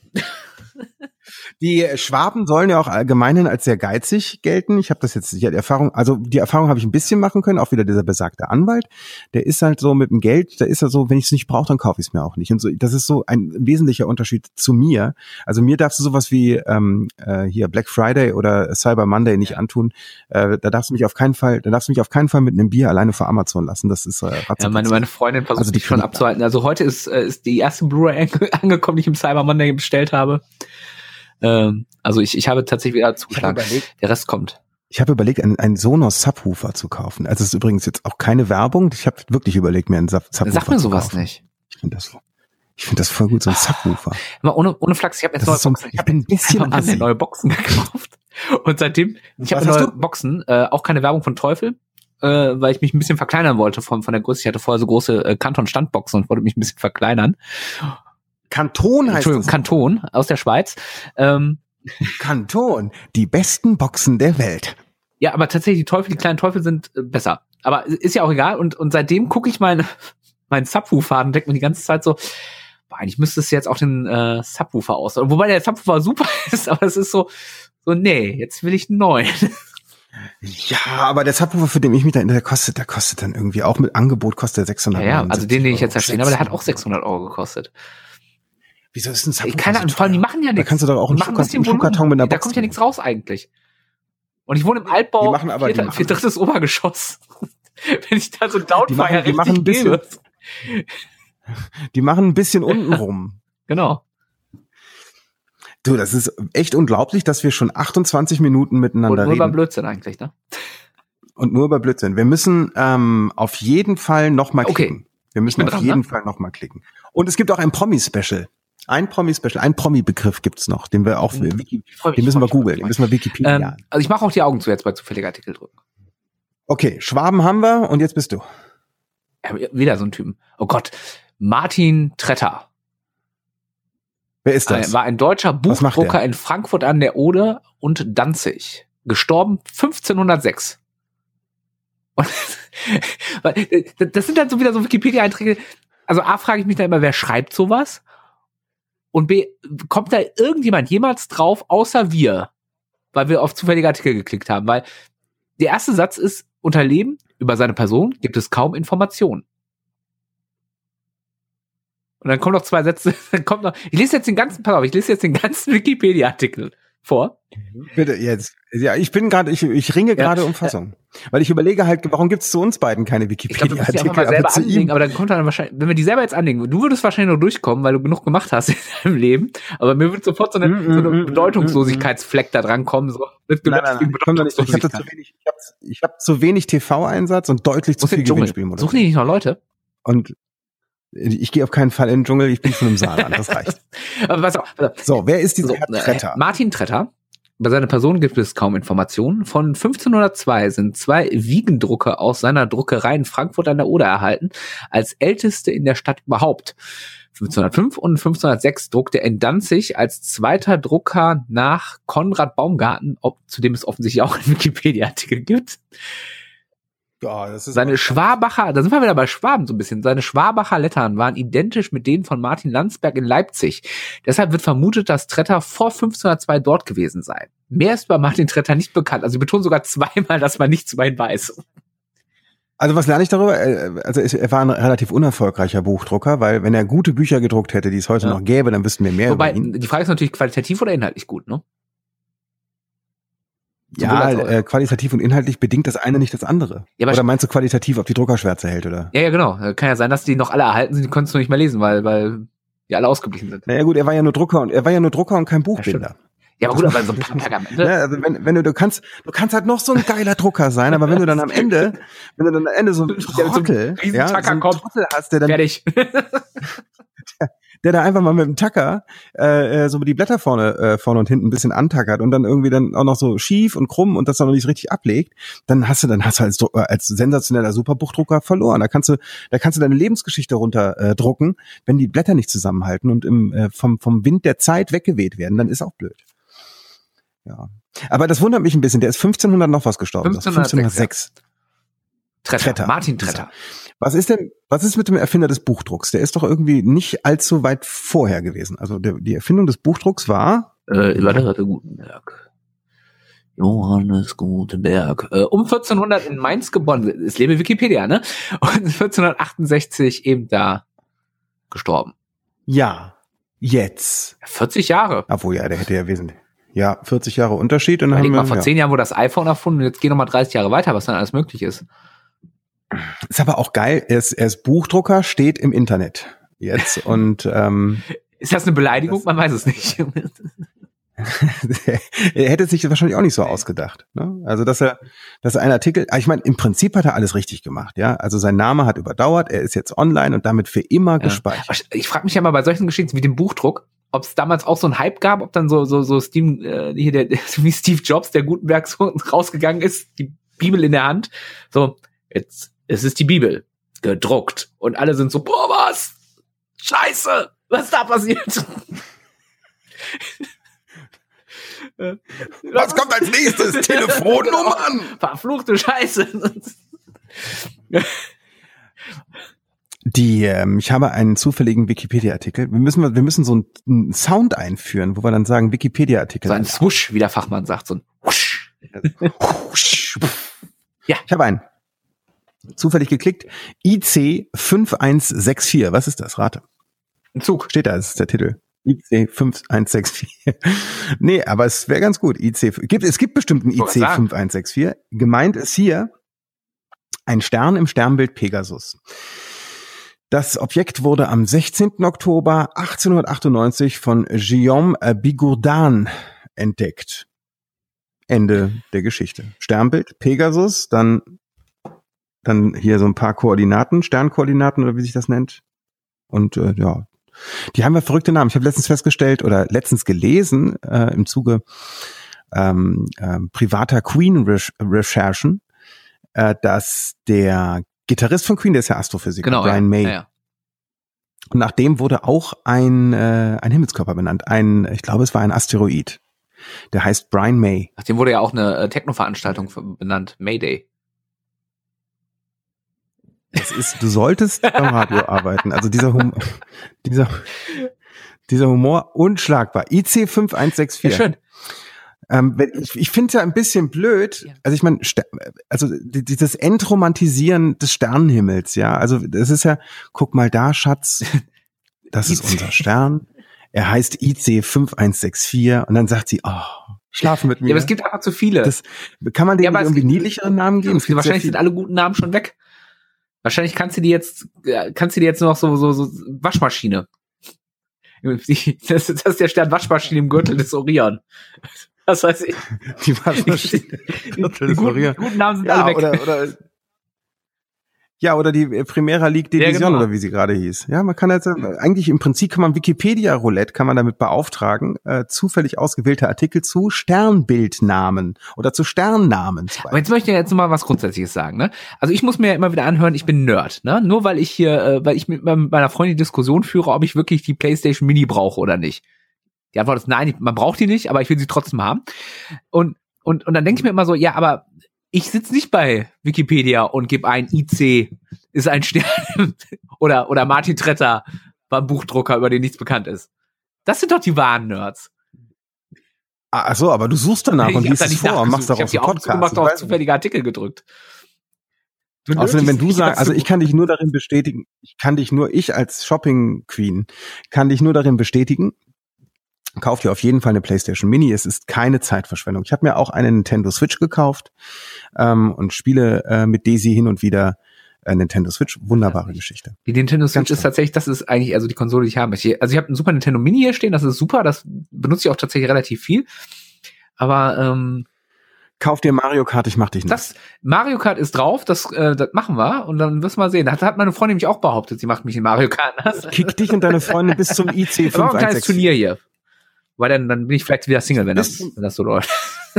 Die Schwaben sollen ja auch allgemein als sehr geizig gelten. Ich habe das jetzt, die Erfahrung habe ich ein bisschen machen können, auch wieder dieser besagte Anwalt. Der ist halt so mit dem Geld, da ist er so, wenn ich es nicht brauche, dann kaufe ich es mir auch nicht. Und so, das ist so ein wesentlicher Unterschied zu mir. Also mir darfst du sowas wie hier Black Friday oder Cyber Monday nicht antun. Da darfst du mich auf keinen Fall mit einem Bier alleine vor Amazon lassen. Das ist ja, meine Freundin versucht dich schon abzuhalten. Also heute ist die erste Blu-ray angekommen, die ich im Cyber Monday bestellt habe. Also ich habe tatsächlich wieder zugeschlagen. Der Rest kommt. Ich habe überlegt, einen Sonos Subwoofer zu kaufen. Also es ist übrigens jetzt auch keine Werbung. Ich habe wirklich überlegt, mir einen Subwoofer zu kaufen. Sag mir sowas nicht. Ich finde das voll gut, so ein Subwoofer. Immer ohne Flachs, ich habe jetzt neue Boxen. Ich habe ein bisschen neue Boxen gekauft. Und seitdem, ich habe neue Boxen, auch keine Werbung von Teufel, weil ich mich ein bisschen verkleinern wollte von der Größe. Ich hatte vorher so große Kanton-Standboxen und wollte mich ein bisschen verkleinern. Kanton heißt es. Kanton aus der Schweiz. Kanton, die besten Boxen der Welt. Ja, aber tatsächlich die kleinen Teufel sind besser. Aber ist ja auch egal. Und seitdem gucke ich meinen Subwoofer an und denke mir die ganze Zeit so, eigentlich müsste es jetzt auch den Subwoofer aus. Wobei der Subwoofer super ist, aber es ist so nee, jetzt will ich einen neuen. Ja, aber der Subwoofer, für den ich mich der kostet dann irgendwie auch mit Angebot kostet der 600 Euro. Ja, also den ich jetzt verstehe, aber der hat auch 600 Euro gekostet. Wieso ist ein Subwoofer keine Ahnung, vor allem die machen ja nichts. Da kannst du doch auch einen Schuhkarton mit einer Box. Da kommt ja nichts raus eigentlich. Und ich wohne im Altbau, viertes Obergeschoss. Wenn ich da so Downfire richtig gebe. Die machen ein bisschen unten rum. Genau. Du, das ist echt unglaublich, dass wir schon 28 Minuten miteinander reden. Und nur über Blödsinn eigentlich, ne? Und nur über Blödsinn. Wir müssen auf jeden Fall nochmal klicken. Wir müssen auf jeden Fall nochmal klicken. Und es gibt auch ein Promi-Special. Ein Promi-Begriff gibt's noch, den wir auch, den müssen wir googeln, den müssen wir Wikipedia. Also ich mache auch die Augen zu jetzt bei zufälliger Artikel drücken. Okay, Schwaben haben wir und jetzt bist du. Ja, wieder so ein Typen. Oh Gott, Martin Tretter. Wer ist das? War ein deutscher Buchdrucker in Frankfurt an der Oder und Danzig. Gestorben 1506. Und das sind dann so wieder so Wikipedia-Einträge. Also A, frage ich mich dann immer, wer schreibt sowas? Und B, kommt da irgendjemand jemals drauf, außer wir? Weil wir auf zufällige Artikel geklickt haben. Weil der erste Satz ist, unter Leben über seine Person gibt es kaum Informationen. Und dann kommen noch zwei Sätze, ich lese jetzt den ganzen Wikipedia-Artikel vor. Bitte, jetzt. Ja, ich ringe gerade um Fassung. Weil ich überlege halt, warum gibt's zu uns beiden keine Wikipedia-Artikel? Aber dann kommt dann wahrscheinlich, wenn wir die selber jetzt anlegen, du würdest wahrscheinlich noch durchkommen, weil du genug gemacht hast in deinem Leben, aber mir wird sofort so eine Bedeutungslosigkeitsfleck da dran kommen, so. Nein, kommt da nicht. Ich habe zu wenig TV-Einsatz und deutlich zu viel Gewinnspiel. Suchen die nicht noch Leute? Und ich gehe auf keinen Fall in den Dschungel, ich bin schon im Saarland, das reicht. Aber pass auf. So, wer ist dieser Herr Tretter? Martin Tretter. Bei seiner Person gibt es kaum Informationen. Von 1502 sind 2 Wiegendrucke aus seiner Druckerei in Frankfurt an der Oder erhalten, als älteste in der Stadt überhaupt. 1505 und 1506 druckte er in Danzig als zweiter Drucker nach Konrad Baumgarten, zu dem es offensichtlich auch einen Wikipedia-Artikel gibt. Ja, das ist Seine Schwabacher, da sind wir wieder bei Schwaben so ein bisschen, seine Schwabacher Lettern waren identisch mit denen von Martin Landsberg in Leipzig. Deshalb wird vermutet, dass Tretter vor 1502 dort gewesen sei. Mehr ist bei Martin Tretter nicht bekannt. Also sie betonen sogar zweimal, dass man nichts über ihn weiß. Also was lerne ich darüber? Also er war ein relativ unerfolgreicher Buchdrucker, weil wenn er gute Bücher gedruckt hätte, die es heute noch gäbe, dann wüssten wir mehr über ihn. Die Frage ist natürlich qualitativ oder inhaltlich gut, ne? Ja, qualitativ und inhaltlich bedingt das eine nicht das andere. Ja, oder meinst du qualitativ, ob die Druckerschwärze hält, oder? Ja, genau. Kann ja sein, dass die noch alle erhalten sind, die konntest du nicht mehr lesen, weil die alle ausgeblichen sind. Naja gut, er war ja nur Drucker und kein Buchbinder. Ja, aber gut, aber so ein paar Pergamente. Ja, also wenn du kannst halt noch so ein geiler Drucker sein, aber wenn du dann am Ende so einen Trottel, so einen Trottel hast, der dann fertig. der da einfach mal mit dem Tacker so die Blätter vorne und hinten ein bisschen antackert und dann irgendwie dann auch noch so schief und krumm und das dann noch nicht richtig ablegt, dann hast du als sensationeller Superbuchdrucker verloren. Da kannst du deine Lebensgeschichte runter drucken, wenn die Blätter nicht zusammenhalten und vom Wind der Zeit weggeweht werden, dann ist auch blöd. Ja. Aber das wundert mich ein bisschen, der ist 1500 noch was gestorben. 1506. Ja. Tretter. Martin Tretter. Was ist mit dem Erfinder des Buchdrucks? Der ist doch irgendwie nicht allzu weit vorher gewesen. Also die Erfindung des Buchdrucks war? Gutenberg. Johannes Gutenberg. Um 1400 in Mainz geboren. Es lebe Wikipedia, ne? Und 1468 eben da gestorben. Ja, jetzt. 40 Jahre. Obwohl, ja, der hätte ja wesentlich. Ja, 40 Jahre Unterschied. Und dann haben wir vor 10 Jahren wurde das iPhone erfunden und jetzt gehen nochmal 30 Jahre weiter, was dann alles möglich ist. Ist aber auch geil, er ist Buchdrucker, steht im Internet jetzt und ist das eine Beleidigung? Man weiß es nicht. Er hätte sich das wahrscheinlich auch nicht so ausgedacht. Ne? Also dass ein Artikel, ich meine, im Prinzip hat er alles richtig gemacht, ja. Also sein Name hat überdauert, er ist jetzt online und damit für immer gespeichert. Ich frage mich ja mal bei solchen Geschichten wie dem Buchdruck, ob es damals auch so einen Hype gab, ob dann so Steve, wie Steve Jobs, der Gutenberg so rausgegangen ist, die Bibel in der Hand, so, es ist die Bibel, gedruckt. Und alle sind so, boah, was? Scheiße, was ist da passiert? Was kommt als nächstes? Telefonnummern! Verfluchte Scheiße. Ich habe einen zufälligen Wikipedia-Artikel. Wir müssen so einen Sound einführen, wo wir dann sagen Wikipedia-Artikel. So ein Swoosh, wie der Fachmann sagt, so ein Whoosh. Ja. Ich habe einen. Zufällig geklickt. IC 5164. Was ist das? Rate. Ein Zug. Steht da, das ist der Titel. IC 5164. Nee, aber es wäre ganz gut. Es gibt bestimmt einen IC 5164. Gemeint ist hier ein Stern im Sternbild Pegasus. Das Objekt wurde am 16. Oktober 1898 von Guillaume Bigourdan entdeckt. Ende der Geschichte. Sternbild, Pegasus, dann hier so ein paar Koordinaten, Sternkoordinaten oder wie sich das nennt. Und ja, die haben ja verrückte Namen. Ich habe letztens gelesen im Zuge privater Queen-Recherchen, dass der Gitarrist von Queen, der ist ja Astrophysiker, genau, Brian May. Ja. Und nach dem wurde auch ein Himmelskörper benannt. Ich glaube, es war ein Asteroid. Der heißt Brian May. Nach dem wurde ja auch eine Techno-Veranstaltung benannt, Mayday. Du solltest beim Radio arbeiten. Also dieser Humor unschlagbar. IC 5164. Ja, schön. Ich finde es ja ein bisschen blöd, also ich meine, dieses Entromantisieren des Sternenhimmels, ja, also das ist ja, guck mal da, Schatz, das ist unser Stern, er heißt IC 5164 und dann sagt sie, schlafen mit mir. Ja, aber es gibt einfach zu viele. Kann man denen irgendwie niedlichere Namen geben? Wahrscheinlich sind alle guten Namen schon weg. Wahrscheinlich kannst du die jetzt nur noch so Waschmaschine. Das ist der Stern Waschmaschine im Gürtel des Orion. Das weiß ich. Die Waschmaschine. Die guten Namen sind alle weg. Oder die Primera League Division, genau. Oder wie sie gerade hieß. Ja, man kann jetzt eigentlich im Prinzip kann man Wikipedia Roulette kann man damit beauftragen, zufällig ausgewählte Artikel zu Sternbildnamen oder zu Sternnamen. Aber jetzt möchte ich jetzt mal was Grundsätzliches sagen, ne? Also ich muss mir ja immer wieder anhören, ich bin Nerd, ne? Nur weil ich mit meiner Freundin die Diskussion führe, ob ich wirklich die PlayStation Mini brauche oder nicht. Die Antwort ist nein, man braucht die nicht, aber ich will sie trotzdem haben. Und dann denke ich mir immer so, ja, aber ich sitze nicht bei Wikipedia und gebe ein IC ist ein Stern oder Martin Tretter beim Buchdrucker, über den nichts bekannt ist. Das sind doch die wahren Nerds. Ach so, aber du suchst danach und liest es vor und machst daraus einen Podcast. Ich habe auf zufällige Artikel gedrückt. Außerdem, wenn du sagst, also ich kann dich nur darin bestätigen, ich als Shopping Queen kann dich nur darin bestätigen, kauf dir auf jeden Fall eine PlayStation Mini, es ist keine Zeitverschwendung. Ich habe mir auch eine Nintendo Switch gekauft und spiele mit Daisy hin und wieder Nintendo Switch, wunderbare Geschichte. Die Nintendo Switch ist tatsächlich, das ist eigentlich also die Konsole, die ich haben möchte. Also ich habe einen Super Nintendo Mini hier stehen, das ist super, das benutze ich auch tatsächlich relativ viel. Aber kauf dir Mario Kart, ich mach dich nicht. Mario Kart ist drauf, das machen wir und dann wirst du mal sehen. Das hat meine Freundin nämlich auch behauptet, sie macht mich in Mario Kart. Kick dich und deine Freundde bis zum IC 516. Aber ein kleines Turnier hier. Weil dann bin ich vielleicht wieder Single, wenn das so läuft.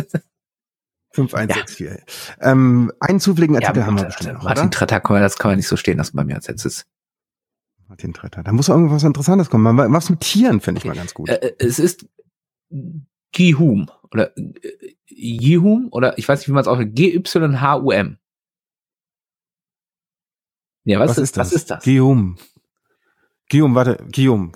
5164. Ja. Einen zufälligen Artikel haben wir bestimmt noch, Martin Tretter, das kann man nicht so stehen lassen bei mir als letztes. Martin Tretter, da muss irgendwas Interessantes kommen. Was mit Tieren finde ich mal ganz gut. Es ist Gihum oder Gihum oder ich weiß nicht, wie man es ausspricht. GYHUM. Ja, was ist das? Was ist das? Gihum, warte, Gihum.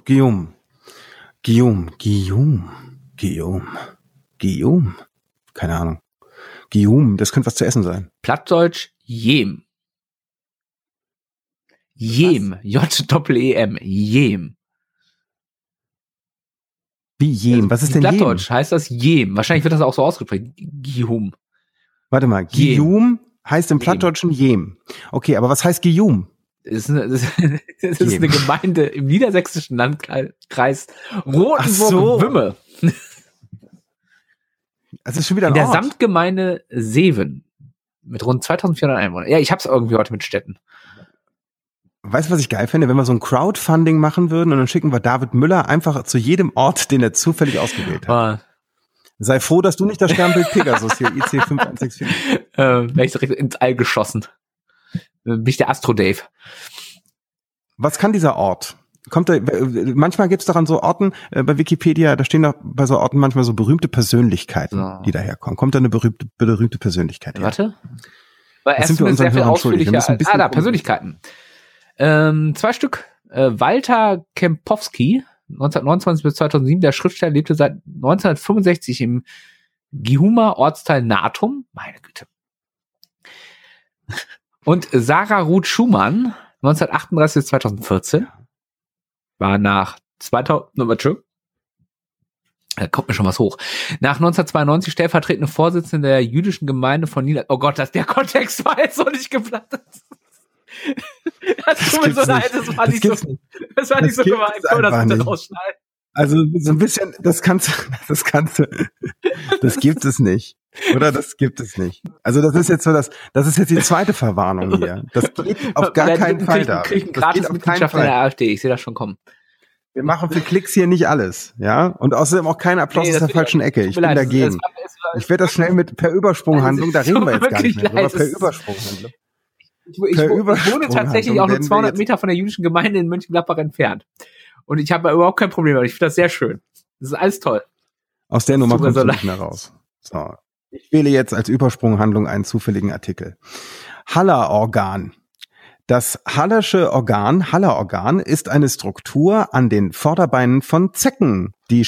Keine Ahnung. Gihum, das könnte was zu essen sein. Plattdeutsch Jem. Jem. J-E-E-M. Jem. Wie Jem? Was ist denn Jem? Plattdeutsch heißt das Jem. Wahrscheinlich wird das auch so ausgeprägt. Gihum. Warte mal. Gihum heißt im Plattdeutschen Jem. Okay, aber was heißt Gihum? Das ist eine Gemeinde im niedersächsischen Landkreis Rotenburg-Wümme. Das ist schon wieder ein In der Ort. Samtgemeinde Seven mit rund 2400 Einwohnern. Ja, ich hab's irgendwie heute mit Städten. Weißt du, was ich geil finde? Wenn wir so ein Crowdfunding machen würden und dann schicken wir David Müller einfach zu jedem Ort, den er zufällig ausgewählt hat. Sei froh, dass du nicht das Sternbild Pegasus hier, IC 5164. Wäre ich direkt ins All geschossen. Bin ich der Astro Dave. Was kann dieser Ort? Manchmal gibt's doch an so Orten, bei Wikipedia, da stehen doch bei so Orten manchmal so berühmte Persönlichkeiten, die daherkommen. Kommt da eine berühmte Persönlichkeit her? Warte. Weil erst sind wir sehr viel ausführlicher als, Persönlichkeiten. 2 Stück. Walter Kempowski, 1929 bis 2007, der Schriftsteller, lebte seit 1965 im Gihumer Ortsteil Natum. Meine Güte. Und Sarah Ruth Schumann, 1938 bis 2014, war nach 2000, da kommt mir schon was hoch. Nach 1992 stellvertretende Vorsitzende der jüdischen Gemeinde von Oh Gott, der Kontext war jetzt so nicht geplant. Das tut mir so leid, das war nicht so gemeint. Können wir das bitte rausschneiden? Also so ein bisschen, das gibt es nicht. Oder das gibt es nicht. Also das ist jetzt die zweite Verwarnung hier. Das geht auf gar keinen Fall da. Krieg eine Gratis-Mitgliedschaft in der AfD, ich sehe das schon kommen. Wir machen für Klicks hier nicht alles, ja? Und außerdem auch keinen Applaus aus der falschen Ecke. Ich bin dagegen. Ich werde das schnell per Übersprunghandlung, da reden wir jetzt gar nicht mehr drüber, per Übersprunghandlung. Ich wohne tatsächlich auch nur 200 Meter von der jüdischen Gemeinde in Mönchengladbach entfernt. Und ich habe überhaupt kein Problem, aber ich finde das sehr schön. Das ist alles toll. Aus der Nummer kommst du nicht mehr raus. So. Ich wähle jetzt als Übersprunghandlung einen zufälligen Artikel. Haller-Organ. Das Hallersche Organ ist eine Struktur an den Vorderbeinen von Zecken, die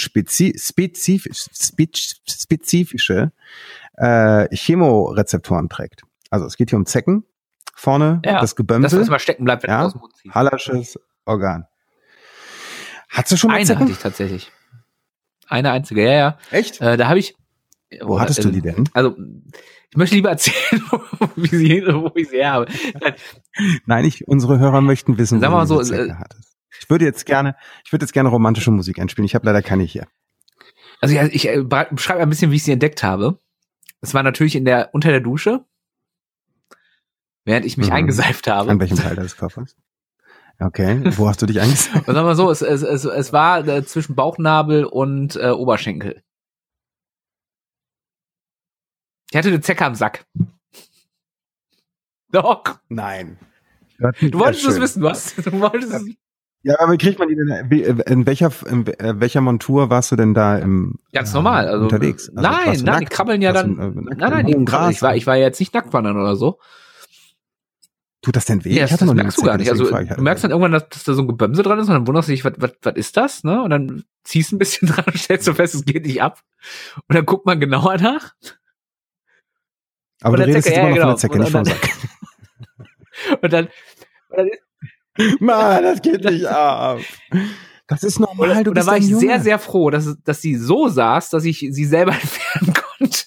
spezifische Chemorezeptoren trägt. Also es geht hier um Zecken. Vorne das Gebömpel. Das, was immer stecken bleibt, wenn du aus dem Mund ziehst. Hallersches Organ. Hattest du schon mal Zecken? Eine hatte ich tatsächlich. Eine einzige, ja. Echt? Da habe ich... Wo hattest du die denn? Also, ich möchte lieber erzählen, wo ich sie habe. Nein, unsere Hörer möchten wissen, wo du die Zecke hattest. Ich würde jetzt gerne romantische Musik einspielen. Ich habe leider keine hier. Also ich beschreibe ein bisschen, wie ich sie entdeckt habe. Es war natürlich unter der Dusche, während ich mich eingeseift habe. An welchem Teil des Körpers? Okay, wo hast du dich eingeseift? Sagen wir mal so, es war zwischen Bauchnabel und Oberschenkel. Ich hatte eine Zecke am Sack. Doch. Nein. Du wolltest es wissen, was? Du wolltest es. Ja, aber wie kriegt man die denn, in welcher Montur warst du denn da Ganz normal, also unterwegs? Also, nein, die krabbeln ja dann, nein, die krabbeln, ich war jetzt nicht nackt wandern oder so. Tut das denn weh? Ja, das merkst du gar nicht. Also du merkst dann irgendwann, dass da so ein Gebömse dran ist und dann wunderst du dich, was ist das? Ne? Und dann ziehst du ein bisschen dran und stellst du fest, es geht nicht ab. Und dann guckt man genauer nach. Aber du redest jetzt immer noch von der Zecke, nicht vom Sack. Und dann Mann, das geht nicht ab. Das ist normal. Und da war ich sehr, sehr froh, dass sie so saß, dass ich sie selber entfernen konnte.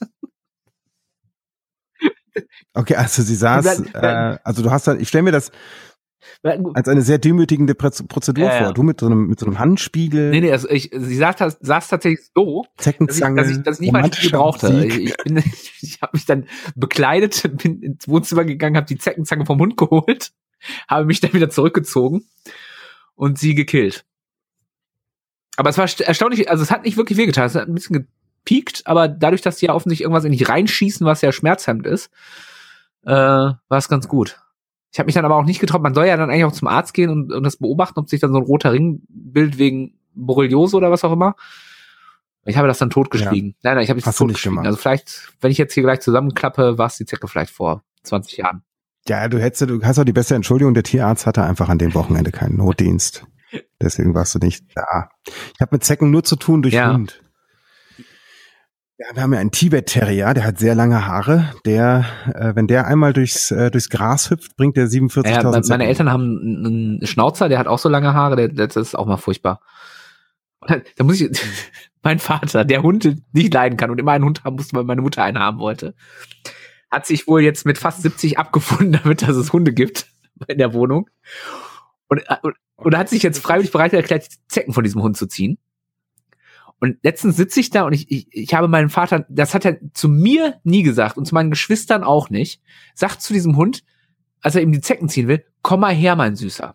Okay, also sie saß, also du hast dann, ich stelle mir das als eine sehr demütigende Prozedur vor. Du mit so einem Handspiegel. Nee, also sie saß tatsächlich so, Zeckenzange, dass ich nicht mal einen Spiegel brauchte. Ich habe mich dann bekleidet, bin ins Wohnzimmer gegangen, habe die Zeckenzange vom Hund geholt, habe mich dann wieder zurückgezogen und sie gekillt. Aber es war erstaunlich, also es hat nicht wirklich wehgetan, es hat ein bisschen gepiekt, aber dadurch, dass die ja offensichtlich irgendwas in dich reinschießen, was ja schmerzhemmend ist, war es ganz gut. Ich habe mich dann aber auch nicht getraut, man soll ja dann eigentlich auch zum Arzt gehen und das beobachten, ob sich dann so ein roter Ring bildet wegen Borreliose oder was auch immer. Ich habe das dann totgeschwiegen. Ja. Nein, ich habe es totgeschwiegen. Also vielleicht, wenn ich jetzt hier gleich zusammenklappe, war es die Zecke vielleicht vor 20 Jahren. Ja, du hast auch die beste Entschuldigung, der Tierarzt hatte einfach an dem Wochenende keinen Notdienst. Deswegen warst du nicht da. Ich habe mit Zecken nur zu tun durch Hund. Ja, wir haben ja einen Tibet-Terrier, der hat sehr lange Haare. Der, wenn der einmal durchs Gras hüpft, bringt der 47.000 Zecken. Meine Eltern haben einen Schnauzer, der hat auch so lange Haare, das ist auch mal furchtbar. Da muss ich, mein Vater, der Hunde nicht leiden kann und immer einen Hund haben musste, weil meine Mutter einen haben wollte, hat sich wohl jetzt mit fast 70 abgefunden, damit dass es Hunde gibt in der Wohnung. Und hat sich jetzt freiwillig bereit erklärt, die Zecken von diesem Hund zu ziehen. Und letztens sitze ich da und ich habe meinen Vater, das hat er zu mir nie gesagt und zu meinen Geschwistern auch nicht, sagt zu diesem Hund, als er ihm die Zecken ziehen will, komm mal her, mein Süßer.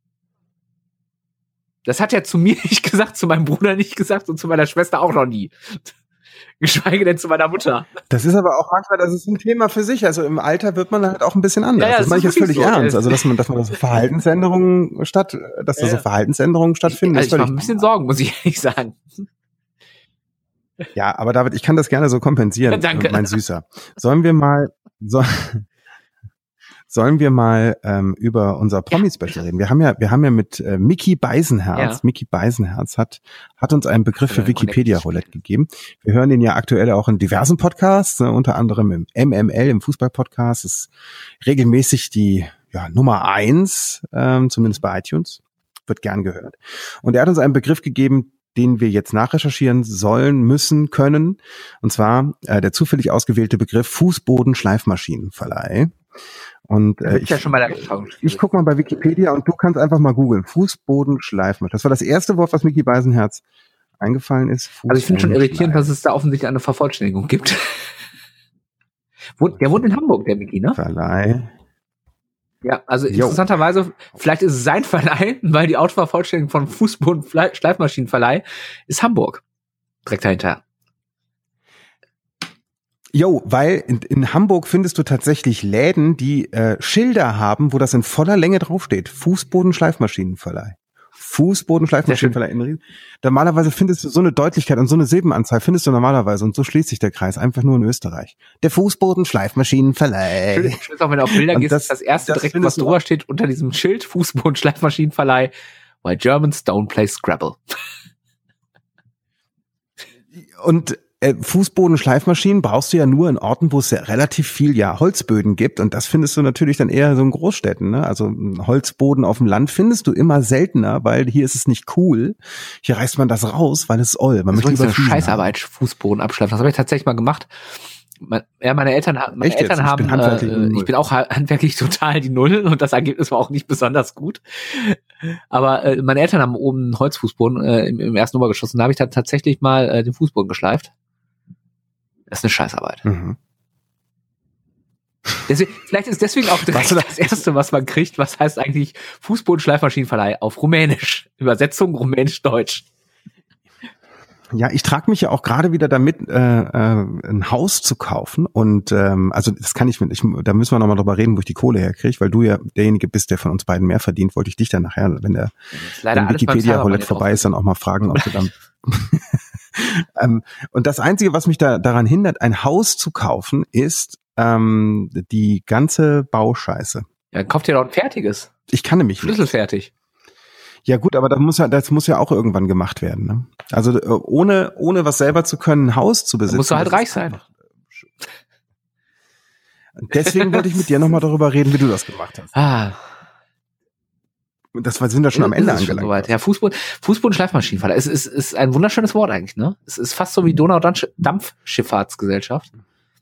Das hat er zu mir nicht gesagt, zu meinem Bruder nicht gesagt und zu meiner Schwester auch noch nie. Geschweige denn zu meiner Mutter. Das ist aber auch manchmal, das ist ein Thema für sich. Also im Alter wird man halt auch ein bisschen anders. Ja, das meine ich jetzt völlig ernst. Also dass man so Verhaltensänderungen da so Verhaltensänderungen stattfinden. Ich mache ein bisschen Sorgen, muss ich ehrlich sagen. Ja, aber David, ich kann das gerne so kompensieren, Danke. Mein Süßer. Sollen wir mal über unser Promi-Special reden? Wir haben ja mit Micky Beisenherz. Micky Beisenherz hat uns einen Begriff für Wikipedia-Roulette gegeben. Wir hören den ja aktuell auch in diversen Podcasts, unter anderem im MML, im Fußball-Podcast. Ist regelmäßig die Nummer 1, zumindest bei iTunes. Wird gern gehört. Und er hat uns einen Begriff gegeben, den wir jetzt nachrecherchieren sollen, müssen, können. Und zwar der zufällig ausgewählte Begriff Fußboden-Schleifmaschinenverleih. Und ich guck mal bei Wikipedia und du kannst einfach mal googeln. Fußboden-Schleifmaschine. Das war das erste Wort, was Micky Beisenherz eingefallen ist. Also ich finde schon irritierend, dass es da offensichtlich eine Vervollständigung gibt. Der wohnt in Hamburg, der Micky, ne? Verleih. Ja, also interessanterweise, vielleicht ist es sein Verleih, weil die Autovervollständigung von Fußboden-Schleifmaschinenverleih ist Hamburg. Direkt dahinter. Weil in Hamburg findest du tatsächlich Läden, die Schilder haben, wo das in voller Länge draufsteht. Fußboden-Schleifmaschinenverleih. Fußboden-Schleifmaschinenverleih. Normalerweise findest du so eine Deutlichkeit und so eine Silbenanzahl findest du normalerweise und so schließt sich der Kreis einfach nur in Österreich. Der Fußboden-Schleifmaschinenverleih. Schön ist auch, wenn du auf Bilder gehst, das erste direkt, was drüber steht, unter diesem Schild, Fußboden-Schleifmaschinenverleih, why Germans don't play Scrabble. Und Fußboden-Schleifmaschinen brauchst du ja nur in Orten, wo es ja relativ viel Holzböden gibt und das findest du natürlich dann eher so in Großstädten, ne? Also Holzboden auf dem Land findest du immer seltener, weil hier ist es nicht cool. Hier reißt man das raus, weil es ist oll. Man das ist eine Scheißarbeit, Fußboden abschleifen. Das habe ich tatsächlich mal gemacht. Meine Eltern haben, ich bin auch handwerklich total die Null und das Ergebnis war auch nicht besonders gut. Aber meine Eltern haben oben einen Holzfußboden im ersten Obergeschoss und da habe ich dann tatsächlich mal den Fußboden geschleift. Das ist eine Scheißarbeit. Mhm. Vielleicht ist deswegen auch direkt das Erste, was man kriegt, was heißt eigentlich Fußboden-Schleifmaschinenverleih auf Rumänisch. Übersetzung Rumänisch-Deutsch. Ja, ich trage mich ja auch gerade wieder damit, ein Haus zu kaufen. Und also das kann ich da müssen wir nochmal drüber reden, wo ich die Kohle herkriege, weil du ja derjenige bist, der von uns beiden mehr verdient, wollte ich dich dann nachher, wenn Wikipedia-Roulette vorbei ist, dann auch mal fragen, ob du dann und das Einzige, was mich daran hindert, ein Haus zu kaufen, ist die ganze Bauscheiße. Ja, kauft ihr doch ein fertiges. Ich kann nämlich nicht. Schlüsselfertig. Ja gut, aber das muss ja auch irgendwann gemacht werden. Ne? Also ohne was selber zu können, ein Haus zu besitzen. Da musst du halt reich sein. Deswegen wollte ich mit dir nochmal darüber reden, wie du das gemacht hast. Sind wir schon am Ende angelangt. Ja, Fußboden-Schleifmaschinenverleih. Es ist ein wunderschönes Wort eigentlich, ne? Es ist fast so wie Donau-Dampfschifffahrtsgesellschaft.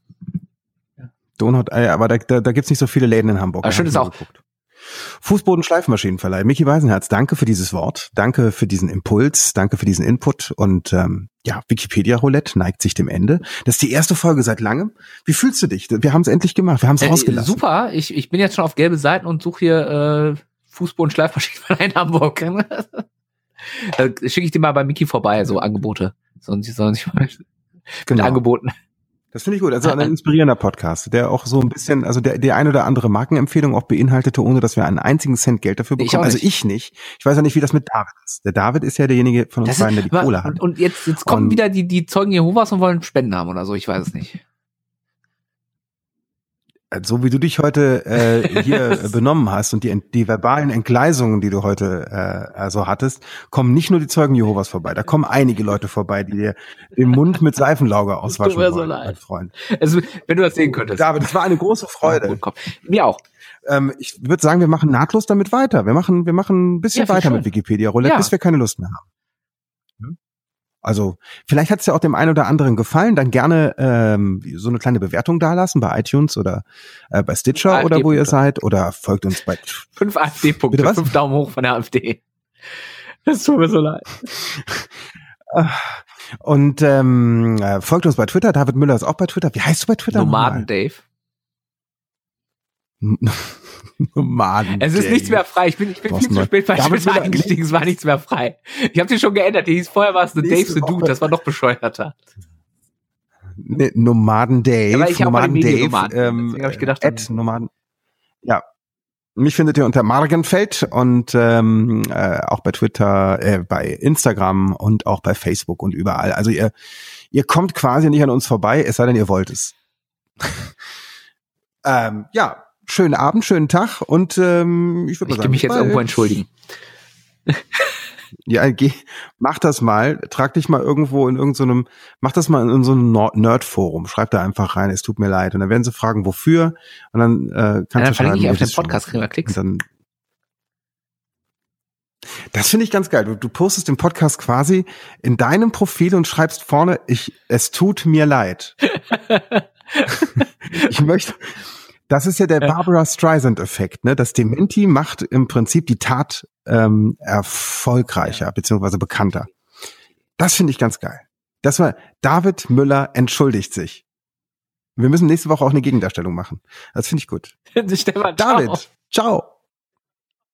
Aber da gibt's nicht so viele Läden in Hamburg. Aber schön ist auch. Fußboden-Schleifmaschinenverleih. Micky Beisenherz, danke für dieses Wort. Danke für diesen Impuls. Danke für diesen Input. Und Wikipedia-Roulette neigt sich dem Ende. Das ist die erste Folge seit langem. Wie fühlst du dich? Wir haben es endlich gemacht. Wir haben es rausgelassen. Super. Ich bin jetzt schon auf gelbe Seiten und suche hier Fußboden-Schleifmaschinenverleih in Hamburg. Da schicke ich dir mal bei Micky vorbei, so Angebote. Sonst mal genau. Angeboten. Das finde ich gut. Also ein inspirierender Podcast, der auch so ein bisschen, also der ein oder andere Markenempfehlung auch beinhaltete, ohne dass wir einen einzigen Cent Geld dafür bekommen. Also ich nicht. Ich weiß ja nicht, wie das mit David ist. Der David ist ja derjenige von uns beiden, der die Kohle hat. Und jetzt kommen wieder die Zeugen Jehovas und wollen Spenden haben oder so. Ich weiß es nicht. So wie du dich heute hier benommen hast und die verbalen Entgleisungen, die du heute also hattest, kommen nicht nur die Zeugen Jehovas vorbei. Da kommen einige Leute vorbei, die dir den Mund mit Seifenlauge auswaschen wollen, so mein Freund. Also, wenn du das sehen könntest. David, es war eine große Freude. Mir auch. Ich würde sagen, wir machen nahtlos damit weiter. Wir machen ein bisschen weiter mit Wikipedia-Roulette, bis wir keine Lust mehr haben. Also vielleicht hat es ja auch dem einen oder anderen gefallen, dann gerne so eine kleine Bewertung dalassen bei iTunes oder bei Stitcher oder wo ihr seid oder folgt uns bei 5 AfD-Punkte, 5 Daumen hoch von der AfD. Das tut mir so leid. Und folgt uns bei Twitter, David Müller ist auch bei Twitter. Wie heißt du bei Twitter? Nomaden Dave. Nomaden. Es ist nichts mehr frei. Ich bin viel zu spät bei Twitter eingestiegen. Es war nichts mehr frei. Ich habe den schon geändert. Vorher war es The Dave the Dude. Das war noch bescheuerter. Nee, Nomaden Dave. Ja, aber ich Nomaden Dave. Deswegen habe ich gedacht. Nomaden. Ja. Mich findet ihr unter Margenfeld und auch bei Twitter, bei Instagram und auch bei Facebook und überall. Also ihr kommt quasi nicht an uns vorbei, es sei denn, ihr wollt es. Ja, schönen Abend, schönen Tag und ich würde mal sagen, ich mich jetzt irgendwo entschuldigen. Ja, mach das mal, trag dich mal irgendwo mach das mal in so einem Nerd-Forum, schreib da einfach rein, es tut mir leid und dann werden sie fragen, wofür und dann kannst du schreiben, ich auf den Podcast, kriegen wir Klicks. Das finde ich ganz geil. Du postest den Podcast quasi in deinem Profil und schreibst vorne, es tut mir leid. Das ist ja der Barbara Streisand-Effekt, ne? Das Dementi macht im Prinzip die Tat erfolgreicher beziehungsweise bekannter. Das finde ich ganz geil. Das war David Müller entschuldigt sich. Wir müssen nächste Woche auch eine Gegendarstellung machen. Das finde ich gut. Stefan, David, ciao.